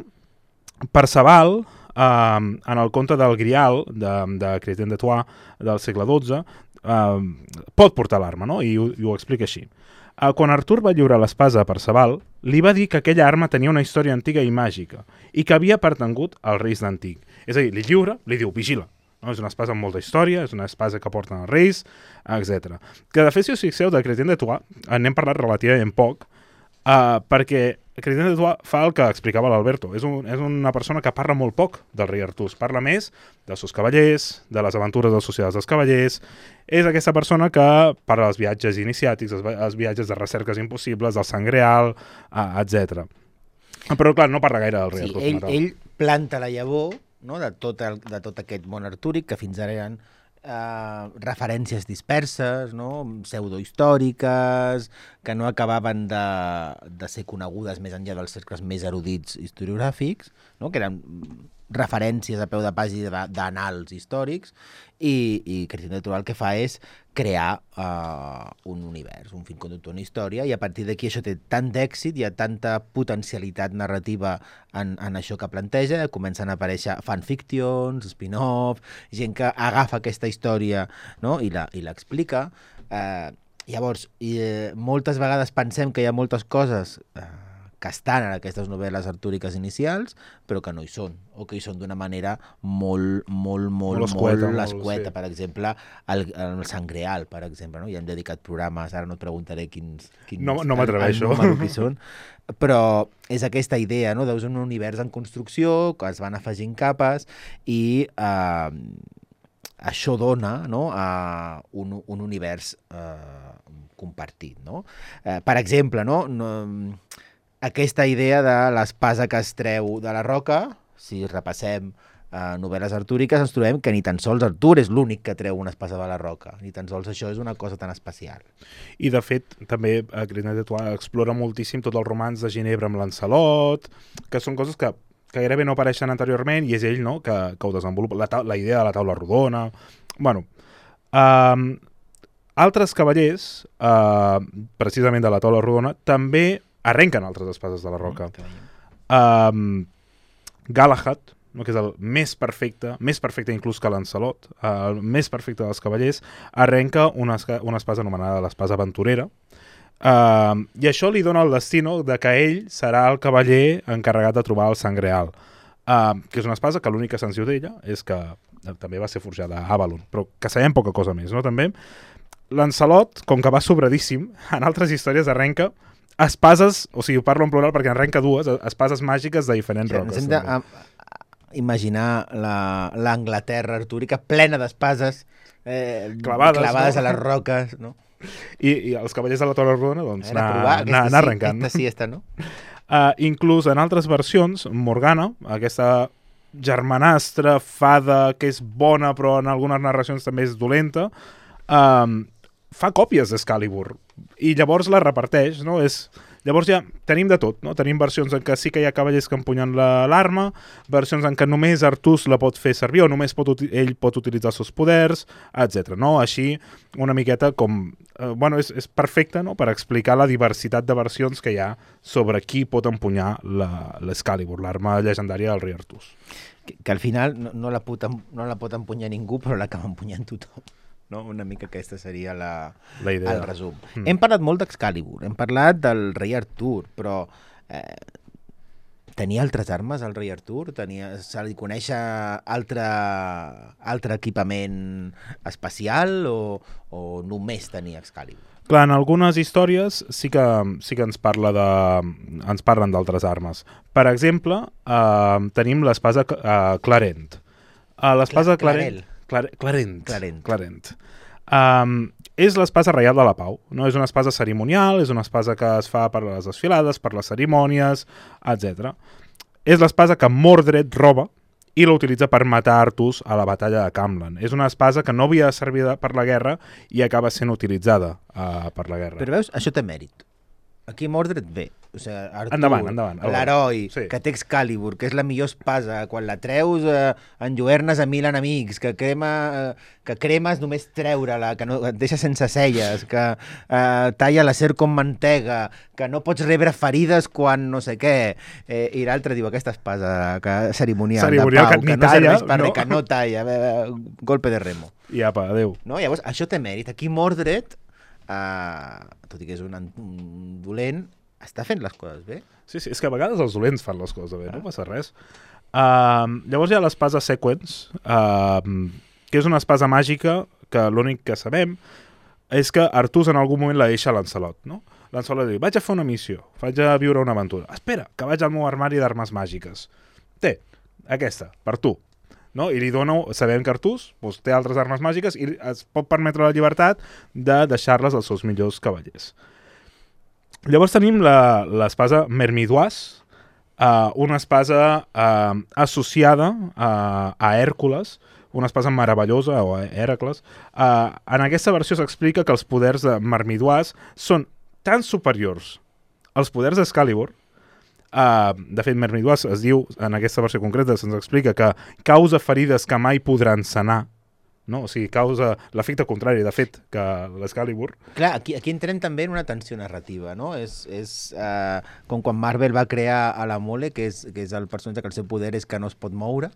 Perceval, uh, en el conte del Grial, de, de Chrétien de Troyes, del segle dotze, uh, pot portar l'arma, no?, i ho, i ho explica així. Uh, quan Artur va lliurar l'espasa a Perceval, li va dir que aquella arma tenia una història antiga i màgica i que havia pertangut als reis d'antic. És a dir, li lliura, li diu, vigila. No? És una espasa amb molta història, és una espasa que porten els reis, etcètera. Que de fet, si us fixeu, de Chrétien de Troyes, n'hem parlat relativament poc, uh, perquè Chrétien de Troyes fa el que explicava l'Alberto. És, un, és una persona que parla molt poc del rei Artús. Parla més dels seus cavallers, de les aventures dels societats dels cavallers. És aquesta persona que parla dels viatges iniciàtics, els, els viatges de recerques impossibles, del sang real, uh, etcètera. Però, clar, no parla gaire del rei
sí,
Artús.
Ell, ell planta la llavor no? de, tot el, de tot aquest món artúric, que fins ara eren eh, referències disperses, no? pseudohistòriques, que no acabaven de, de ser conegudes més enllà dels cercles més erudits historiogràfics, no? que eren referències a peu de pàgina d'anals històrics, i, i Creació Natural el que fa és crear uh, un univers, un fil conductor, una història, i a partir d'aquí això té tant d'èxit, hi ha tanta potencialitat narrativa en, en això que planteja, comencen a aparèixer fanfictions, spin-off, gent que agafa aquesta història, no? i l'explica. Eh, llavors, i, eh, moltes vegades pensem que hi ha moltes coses eh, que estan en aquestes novel·les artúriques inicials, però que no hi són, o que hi són d'una manera molt, molt, molt, molt escueta, molt escueta. Sí. Per exemple, el, el Sangreal, per exemple, no? Ja hem dedicat programes, ara no et preguntaré quins, quins
no, no m'atreveixo.
El número que són, però és aquesta idea, no? Deus un univers en construcció, que es van afegint capes, i eh, això dona, no? a un, un univers eh, compartit. No? Eh, per exemple, no? no aquesta idea de l'espasa que es treu de la roca, si repassem eh, novel·les artúriques, ens trobem que ni tan sols Artur és l'únic que treu una espasa de la roca, ni tan sols això és una cosa tan especial.
I de fet, també a Creació Natural explora moltíssim tot el romanç de Ginebra amb Lancelot, que són coses que, que gairebé no apareixen anteriorment, i és ell, no?, que, que ho desenvolupa, la, la idea de la taula rodona. Bueno, um, altres cavallers, uh, precisament de la taula rodona, també arrenquen altres espases de la roca. Um, Galahad, no, que és el més perfecte, més perfecte inclús que Lancelot, uh, el més perfecte dels cavallers, arrenca una, una espasa anomenada l'espasa aventurera, uh, i això li dona el destino de que ell serà el cavaller encarregat de trobar el Sangreal, uh, que és una espasa que l'única sanció d'ella és que també va ser forjada a Avalon, però que sabem poca cosa més, no? També Lancelot, com que va sobradíssim, en altres històries arrenca espases, o sigui, parlo en plural perquè en arrenca dues, espases màgiques de diferents sí, roques.
Ens hem d'imaginar l'Anglaterra artúrica plena d'espases eh, clavades, clavades no? a les roques, no?
I, i els cavallers de la Taula Rodona, doncs, anar, anar, anar arrencant.
Aquesta sí, esta no.
Uh, inclús en altres versions, Morgana, aquesta germanastra, fada, que és bona però en algunes narracions també és dolenta, um, fa còpies d'Excalibur i llavors la reparteix, no? És... Llavors ja tenim de tot, no? Tenim versions en què sí que hi ha cavallers que empunyen l'arma, versions en què només Artús la pot fer servir o només pot, ell pot utilitzar els seus poders, etcètera. No? Així, una miqueta com... Eh, bueno, és, és perfecte, no?, per explicar la diversitat de versions que hi ha sobre qui pot empunyar l'Excalibur, l'arma llegendària del rei Artús.
Que, que al final no, no, la pot, no la pot empunyar ningú, però l'acaba empunyant tothom. No? Una mica aquesta seria la,
la idea.
El resum. Mm. Hem parlat molt d'Excalibur, hem parlat del rei Artur, però eh, tenia altres armes el rei Artur? Tenia, se li coneix altre, altre equipament especial o, o només tenia Excalibur?
Clar, en algunes històries sí que, sí que ens, parla de, ens parlen d'altres armes. Per exemple, eh, tenim l'espasa eh, Clarent. Uh, l'espasa
Cla
Clarent... Clar, Clarent.
Clarent.
Clarent. Um, és l'espasa reial de la pau. No? És una espasa cerimonial, és una espasa que es fa per les desfilades, per les cerimònies, etcètera. És l'espasa que Mordred roba i la utilitza per matar Artús a la batalla de Camlan. És una espasa que no havia de servir per la guerra i acaba sent utilitzada uh, per la guerra.
Però veus, això té mèrit. Aquí Mordred ve. O sigui, Artur,
endavant, endavant.
L'heroi,
sí.
que té Excalibur, que és la millor espasa, quan la treus eh, enlluernes a mil enemics, que, crema, eh, que cremes només treure-la, que no, et deixa sense celles, que eh, talla l'acer com mantega, que no pots rebre ferides quan no sé què. Eh, I l'altre diu, aquesta espasa que, cerimonial,
cerimonial
de pau,
que,
que no
talla,
serveix per
no?
res, que no talla, eh, golpe de remo.
I apa, adéu.
No? Llavors, això té mèrit. Aquí Mordred, eh, tot i que és un, un dolent, està fent les coses bé.
Sí, sí, és que a vegades els dolents fan les coses bé, ah. no passa res. Uh, llavors hi ha l'espasa Sequence, uh, que és una espasa màgica que l'únic que sabem és que Artús en algun moment la deixa a Lancelot, no? Lancelot diu, vaig a fer una missió, vaig a viure una aventura. Espera, que vaig al meu armari d'armes màgiques. Té, aquesta, per tu. No? I li dona, sabem que Artús doncs, té altres armes màgiques i es pot permetre la llibertat de deixar-les als seus millors cavallers. Llavors tenim l'espasa Mermidoise, uh, una espasa uh, associada uh, a Hèrcules, una espasa meravellosa, o a Hèracles. Uh, en aquesta versió s'explica que els poders de Myrmidois són tan superiors als poders d'Excalibur. Uh, de fet, Myrmidois es diu, en aquesta versió concreta, se'ns explica que causa ferides que mai podran sanar, no? O sigui, causa l'efecte contrari, de fet, que l'Excalibur.
Clar, aquí, aquí entrem també en una tensió narrativa, no? És, és uh, com quan Marvel va crear a la Mole, que és, que és el personatge que el seu poder és que no es pot moure,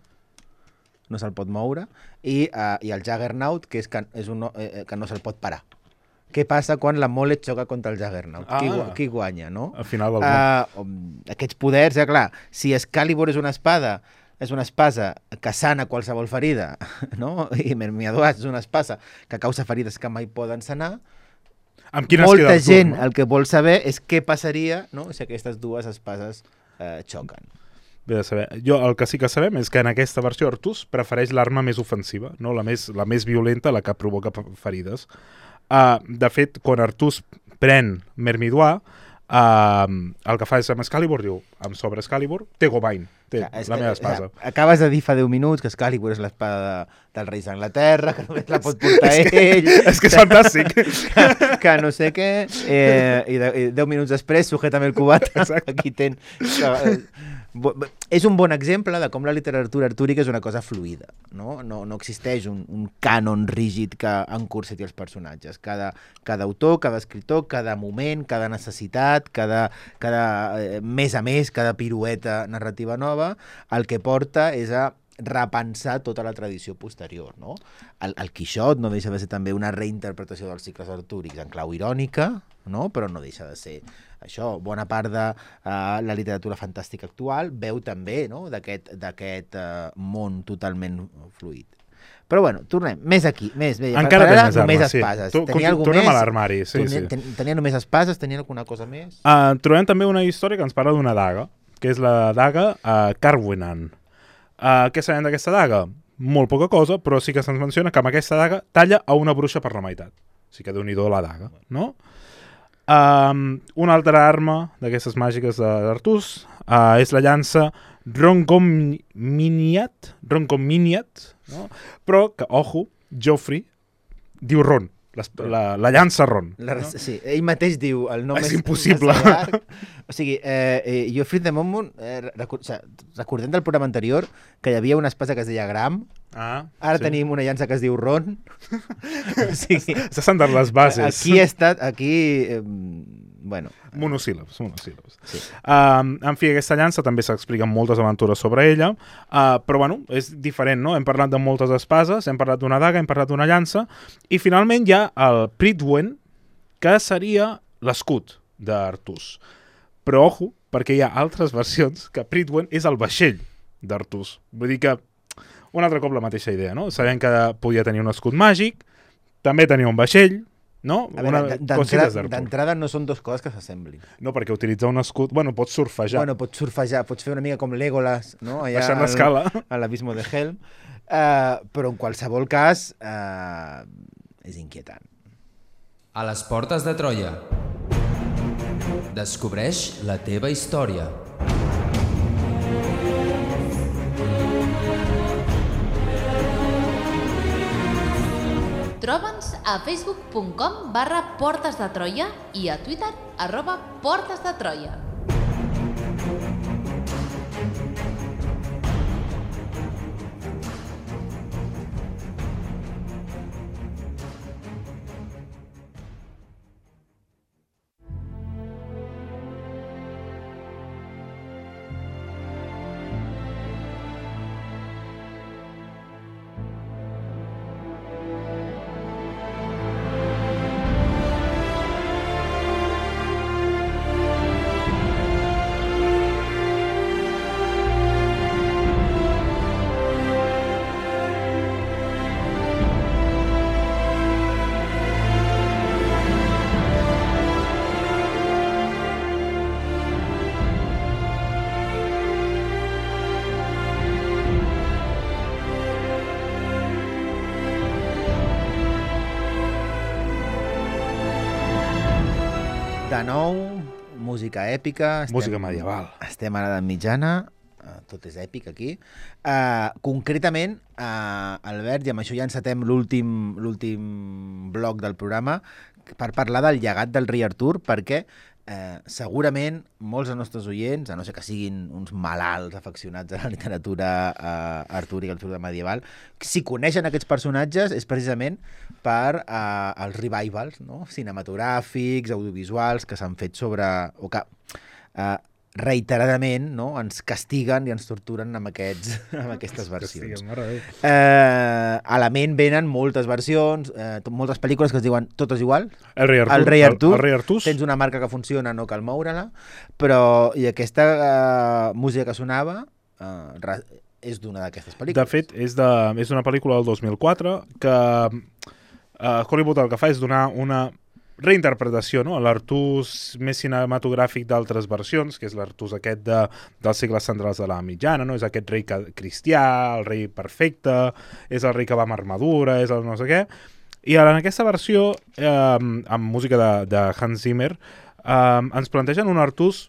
no se'l pot moure, i, uh, i el Juggernaut, que és que, és un, eh, que no se'l pot parar. Què passa quan la Mole xoca contra el Juggernaut? Ah, qui, qui guanya, no?
Al final del
uh, aquests poders, ja clar, si Excalibur és una espada, és una espasa que sana qualsevol ferida, no? I Myrmidois és una espasa que causa ferides que mai poden sanar,
amb quines
molta
queda el
gent
tur, no?
el que vol saber és què passaria, no?, si aquestes dues espases eh, xoquen.
Bé de saber. Jo el que sí que sabem és que en aquesta versió Artús prefereix l'arma més ofensiva, no? la, més, la més violenta, la que provoca ferides. Uh, de fet, quan Artús pren Myrmidois, uh, el que fa és amb Excalibur, diu, amb sobre Excalibur, té Gobain, té
Ja, és,
la meva espasa.
Ja, acabes de dir fa deu minuts que Excalibur és l'espada de, del rei d'Anglaterra, que només la pot portar ell.
És que és fantàstic.
que, que no sé què, eh, i, de, i deu minuts després sujétame el cubat, aquí ten... Que, eh, bo, és un bon exemple de com la literatura artúrica és una cosa fluida, no? No, no existeix un, un cànon rígid que encurseti els personatges. Cada, cada autor, cada escritor, cada moment, cada necessitat, cada, cada eh, més a més, cada pirueta narrativa nova, el que porta és a repensar tota la tradició posterior, no? El, el Quixot no deixa de ser també una reinterpretació dels cicles artúrics en clau irònica, no? Però no deixa de ser això. Bona part de uh, la literatura fantàstica actual veu també, no?, d'aquest d'aquest uh, món totalment fluid. Però bueno, tornem. Més aquí. Més, bé,
Encara
per, per
té més
només
armes, sí.
espases.
Tu,
Tenia alguna
tornem
més?
a l'armari, sí,
tenia,
sí.
Ten, tenia només espases? Tenia alguna cosa més?
Uh, trobem també una història que ens parla d'una daga, que és la daga uh, Carwenan. Uh, què sabem d'aquesta daga? Molt poca cosa, però sí que se'ns menciona que amb aquesta daga talla a una bruixa per la meitat. O sigui que déu-n'hi-do la daga, no? Um, una altra arma d'aquestes màgiques d'Artús uh, és la llança Rongominiat, Rongominiat, no? Però que, ojo, Joffrey diu Ron, la, la, la llança Ron.
La,
no?
Sí, ell mateix diu el nom
És
és
impossible.
massa llarg. O sigui, eh, eh, Joffrey de Monmouth, eh, record, o sigui, recordem del programa anterior que hi havia una espasa que es deia Gram,
Ah,
ara
sí.
tenim una llança que es diu Ron. O sigui,
S'ha sentat les bases.
aquí ha estat, aquí, eh, bueno...
Monosíl·labs, monosíl·labs.
Sí.
Um, en fi, aquesta llança també s'expliquen moltes aventures sobre ella, uh, però bueno, és diferent, no? Hem parlat de moltes espases, hem parlat d'una daga, hem parlat d'una llança, i finalment hi ha el Prydwen, que seria l'escut d'Artús. Però ojo, perquè hi ha altres versions que Prydwen és el vaixell d'Artús. Vull dir que, un altre cop la mateixa idea, no? Sabem que podia tenir un escut màgic, també tenia un vaixell, no?
A veure,
Una, cosites d'Artur.
d'entrada no són dues coses que s'assemblin.
No, perquè utilitzar un escut... Bueno, pots surfejar.
Bueno, pots surfejar, pots fer una mica com Legolas, no? Allà
Baixant
al-
l'escala.
a l'abismo de Helm. Uh, però en qualsevol cas uh, és inquietant.
A les portes de Troia. Descobreix la teva història.
Troba'ns a facebook punt com barra Portes de Troia i a Twitter arroba Portes de Troia.
De nou, música èpica. Estem,
Música medieval.
Estem a l'edat mitjana, uh, tot és èpic aquí. Uh, concretament, uh, Albert, i amb això ja encetem l'últim l'últim bloc del programa, per parlar del llegat del rei Artur, perquè eh, segurament molts dels nostres oients, a no ser que siguin uns malalts afeccionats a la literatura eh, artúrica, la literatura medieval, si coneixen aquests personatges és precisament per eh, els revivals, no? Cinematogràfics, audiovisuals, que s'han fet sobre... o que eh, reiteradament, no? Ens castiguen i ens torturen amb, aquests, amb aquestes versions. Eh, a la ment venen moltes versions, eh, moltes pel·lícules que es diuen totes igual.
El rei Artur.
El rei Artur.
El, el rei Artús.
Tens una marca que funciona, no cal moure-la, però i aquesta eh, música que sonava eh, és d'una d'aquestes pel·lícules.
De fet, és, de, és una pel·lícula del dos mil quatre que eh, Hollywood el que fa és donar una reinterpretació, no? L'Artús més cinematogràfic d'altres versions, que és l'Artús aquest de, dels segles centrals de la mitjana, no? És aquest rei cristià, el rei perfecte, és el rei que va amb armadura, és el no sé què. I ara, en aquesta versió, eh, amb música de, de Hans Zimmer, eh, ens plantegen un Artús,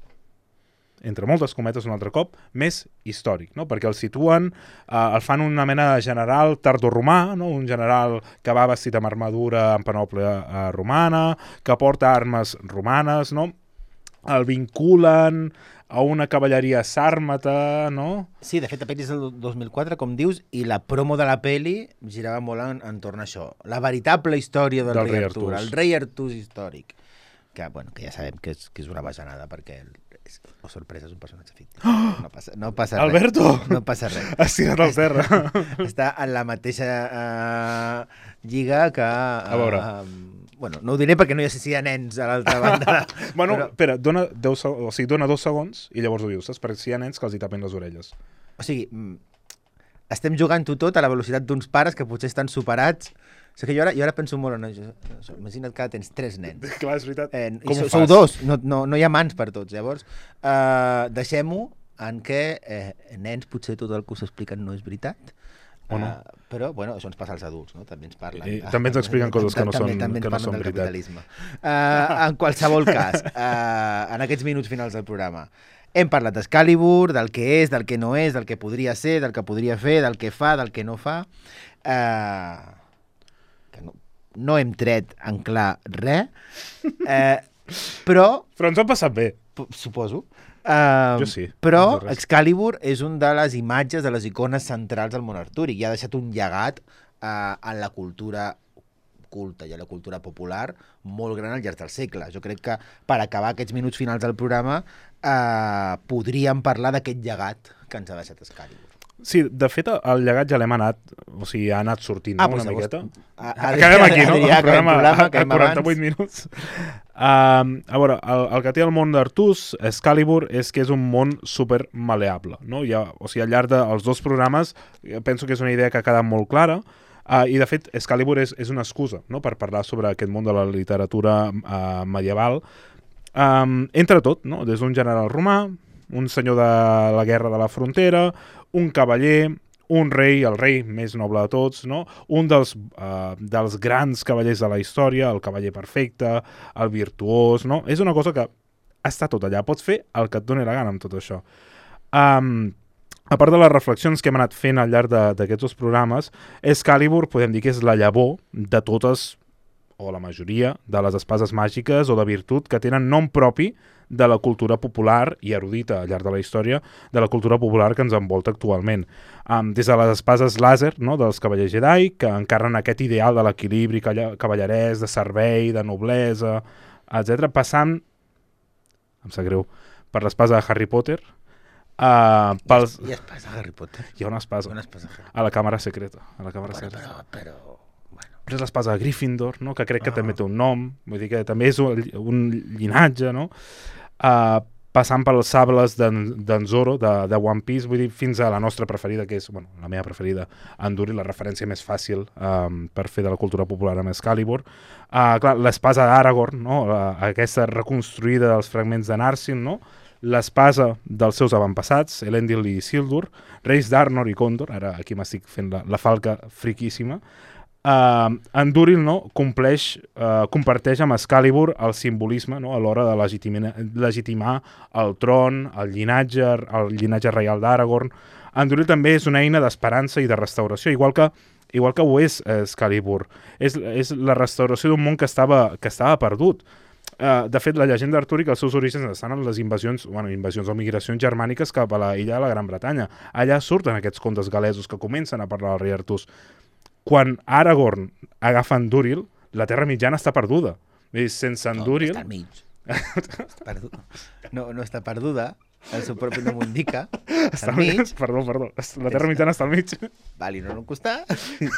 entre moltes cometes un altre cop, més històric, no? Perquè el situen, eh, el fan una mena de general tardoromà, no? Un general que va vestit amb armadura en panòplia eh, romana, que porta armes romanes, no? El vinculen a una cavalleria sàrmata, no?
Sí, de fet, la pel·li és del dos mil quatre, com dius, i la promo de la pel·li girava molt en, entorn a això. La veritable història del, del rei, rei Artur, el rei Artús històric. Que, bueno, que ja sabem que és, que és una bajanada, perquè... És, oh, sorpresa, és un personatge fictiu.
Oh!
No passa, no passa
Alberto!
res. No passa res.
Has tirat al terra.
Està en la mateixa uh, lliga que... Uh,
a veure.
Uh, bueno, no ho diré perquè no hi ha si hi ha nens a l'altra banda.
Bueno,
però...
espera, dona, deu, o sigui, dona dos segons i llavors ho dius, saps? Perquè si hi ha nens que els hi tapen les orelles.
O sigui, estem jugant-ho tot a la velocitat d'uns pares que potser estan superats. O sigui, jo ara, jo ara penso molt en això. Imagina't que tens tres nens.
Clar, és veritat.
Eh,
Com
I
ho
sou
fas?
dos, no, no, no hi ha mans per tots. Llavors, eh, deixem-ho en què eh, nens potser tot el que us expliquen no és veritat.
O no.
Uh, però, bueno, això ens passa als adults, no? També ens parlen.
I, també ens expliquen coses que no són,
també, també
que no són
del
veritat.
capitalisme. Uh, en qualsevol cas, uh, en aquests minuts finals del programa, hem parlat d'Excalibur, del que és, del que no és, del que podria ser, del que podria fer, del que fa, del que no fa. Uh, que no, no hem tret en clar res, eh, però...
Però ens ho hem passat bé.
Suposo. Uh,
jo sí.
Però Excalibur és un de les imatges, de les icones centrals del món artúric i ha deixat un llegat uh, en la cultura culta i a la cultura popular molt gran al llarg del segle. Jo crec que per acabar aquests minuts finals del programa uh, podríem parlar d'aquest llegat que ens ha deixat Excalibur.
Sí, de fet, el llegat ja l'hem anat, o sigui, ha anat sortint
ah,
no, una
pues
miqueta.
A, a,
Acabem aquí, no?
Adrià,
el programa,
programa
a, a quaranta-vuit minuts. Um, a veure, el, el que té el món d'Artús, Excalibur, és que és un món super maleable, no? Hi ha, o sigui, al llarg dels dos programes, penso que és una idea que ha quedat molt clara, uh, i de fet, Excalibur és, és una excusa, no?, per parlar sobre aquest món de la literatura uh, medieval. Um, entre tot, no?, des d'un general romà, un senyor de la guerra de la frontera, un cavaller, un rei, el rei més noble de tots, no? Un dels, uh, dels grans cavallers de la història, el cavaller perfecte, el virtuós, no? És una cosa que està tot allà. Pots fer el que et doni la gana amb tot això. Um, a part de les reflexions que hem anat fent al llarg d'aquests dos programes, Excalibur podem dir que és la llavor de totes, o la majoria, de les espases màgiques o de virtut que tenen nom propi de la cultura popular i erudita al llarg de la història de la cultura popular que ens envolta actualment. Um, des de les espases làser, no?, dels cavallers Jedi, que encarren aquest ideal de l'equilibri cavallerès, de servei, de noblesa, etcètera, passant, em sap greu, per l'espasa de Harry Potter. Uh, pels...
Hi ha espasa de Harry Potter?
Hi ha una espasa.
Una espasa de Harry Potter.
A la càmera secreta. A la càmera
bueno,
secreta.
Però, però... Bueno.
És l'espasa de Gryffindor, no?, que crec que
ah.
també té un nom, vull dir que també és un, un llinatge, no?, uh, passant pels sables d'en Zoro, de, de One Piece, vull dir, fins a la nostra preferida, que és, bueno, la meva preferida, Andúril, la referència més fàcil um, per fer de la cultura popular amb Excalibur. Uh, clar, l'espasa d'Aragorn, no?, la, aquesta reconstruïda dels fragments de Narsil, no?, l'espasa dels seus avantpassats, Elendil i Isildur, reis d'Arnor i Condor, ara aquí m'estic fent la, la falca friquíssima, Uh, Andúril, no, compleix, uh, comparteix amb Excalibur el simbolisme, no, a l'hora de legitimar, legitimar el tron, el llinatge, el llinatge reial d'Aragorn. Andúril també és una eina d'esperança i de restauració, igual que, igual que ho és Excalibur. És, és la restauració d'un món que estava, que estava perdut. Uh, de fet, la llegenda artúrica, els seus orígens estan en les invasions, bueno, invasions o migracions germàniques cap a la illa de la Gran Bretanya. Allà surten aquests contes galesos que comencen a parlar del rei Artús. Quan Aragorn agafa Andúril, la Terra Mitjana està perduda. I sense Andúril...
No, està al mig. Està perduda. No, no està perduda, el seu propi nom ho indica. Està al mig.
Perdó, perdó. La Terra Mitjana està al mig.
Vale, no en un costat.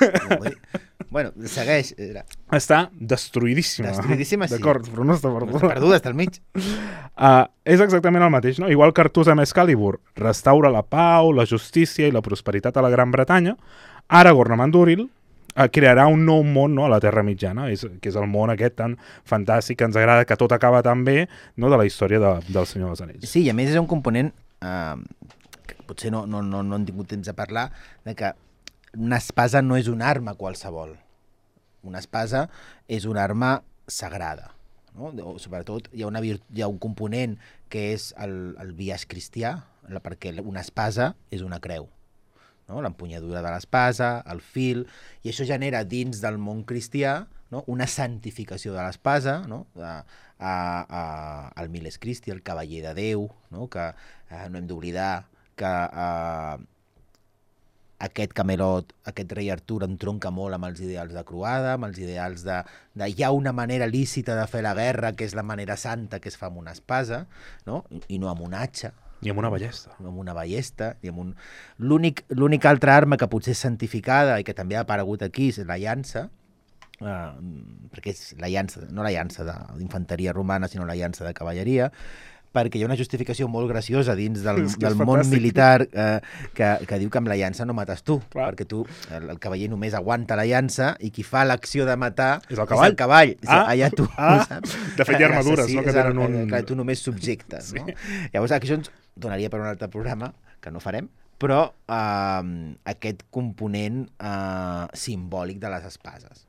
Bueno, segueix. Era...
Està destruïdíssima.
Destruïdíssima, sí.
D'acord, però no està perduda.
No està perduda, està al mig.
Uh, és exactament el mateix, no? Igual que Artús amb Excalibur restaura la pau, la justícia i la prosperitat a la Gran Bretanya, Aragorn amb Andúril uh, crearà un nou món, no, a la Terra Mitjana, és, que és el món aquest tan fantàstic que ens agrada, que tot acaba tan bé, no, de la història de, del Senyor dels Anells.
Sí, i a més és un component uh, que potser no, no, no, no hem tingut temps de parlar, de que una espasa no és una arma qualsevol. Una espasa és una arma sagrada. No? Sobretot hi ha, una virt... hi ha un component que és el, el biaix cristià, perquè una espasa és una creu. No? L'empunyadura de l'espasa, el fil, i això genera dins del món cristià, no, una santificació de l'espasa, no, a, a, a, al Miles Christi, el cavaller de Déu, no, que eh, no hem d'oblidar que eh, aquest Camelot, aquest rei Artur entronca molt amb els ideals de Croada, amb els ideals de, de hi ha una manera lícita de fer la guerra, que és la manera santa, que es fa amb una espasa, no, i no amb un atxa.
I amb una ballesta.
Amb una ballesta. I amb un... L'única altra arma que potser és santificada i que també ha aparegut aquí és la llança, uh, perquè és la llança, no la llança d'infanteria romana, sinó la llança de cavalleria, perquè hi ha una justificació molt graciosa dins del, del món militar eh, que, que diu que amb la llança no mates tu, clar, perquè tu, el, el cavaller només aguanta la llança i qui fa l'acció de matar
és el cavall. És
el cavall.
Ah,
allà tu,
ah, saps? De fet, hi ha armadures, no? Que tenen un...
Clar, tu només subjectes. Sí. No? Llavors, això ens donaria per un altre programa, que no farem, però eh, aquest component eh, simbòlic de les espases.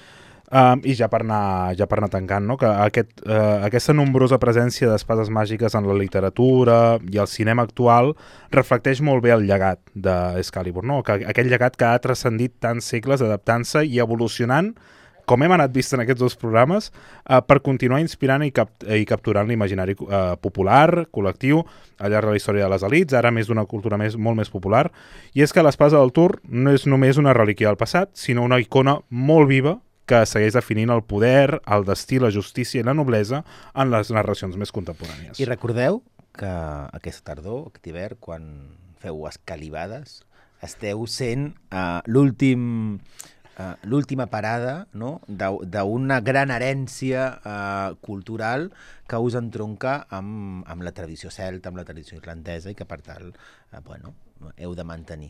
Um, I ja per anar, ja per anar tancant, no? Que aquest, uh, aquesta nombrosa presència d'espases màgiques en la literatura i el cinema actual reflecteix molt bé el llegat d'Excalibur, no? Que aquell llegat que ha transcendit tants segles adaptant-se i evolucionant, com hem anat vist en aquests dos programes, uh, per continuar inspirant i, cap i capturant l'imaginari uh, popular, col·lectiu, al llarg de la història de les elits, ara més d'una cultura més, molt més popular. I és que l'espasa del Tur no és només una relíquia del passat, sinó una icona molt viva que segueix definint el poder, el destí, la justícia i la noblesa en les narracions més contemporànies.
I recordeu que aquesta tardor, aquest hivern, quan feu escalivades, esteu sent uh, l'últim... Uh, l'última parada, no? d'una gran herència uh, cultural que us entronca amb, amb la tradició celta, amb la tradició irlandesa i que per tant uh, bueno, heu de mantenir.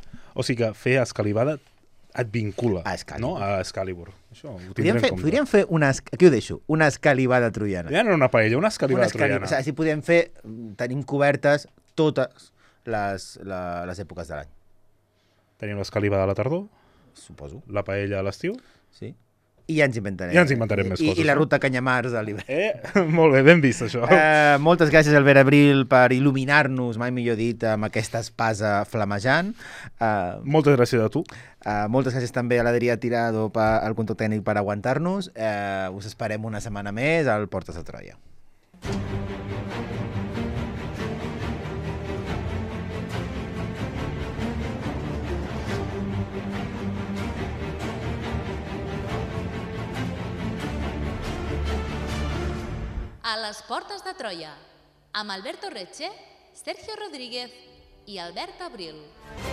O sigui que fer escalivada et vincula
a Excalibur.
No? A Excalibur. Això ho
podríem, fer, podríem fer una... Aquí ho deixo. Una escalivada troiana.
Ja no una paella, una escalivada
una escaliv...
troiana.
O sigui, si podem fer... Tenim cobertes totes les, la, les èpoques de l'any.
Tenim l'escalivada a la tardor.
Suposo.
La paella a l'estiu.
Sí. I ja ens inventarem.
Ja ens inventarem més
I,
coses.
I la ruta Canyamars de l'hivern.
Eh? Molt bé, ben vist, això.
Eh, moltes gràcies, Albert Abril, per il·luminar-nos, mai millor dit, amb aquesta espasa flamejant. Eh,
moltes gràcies a tu.
Eh, moltes gràcies també a l'Adrià Tirado, per, al control tècnic, per aguantar-nos. Eh, us esperem una setmana més al Portes de Troia.
A les Portes de Troia, amb Alberto Reche, Sergio Rodríguez i Albert Abril.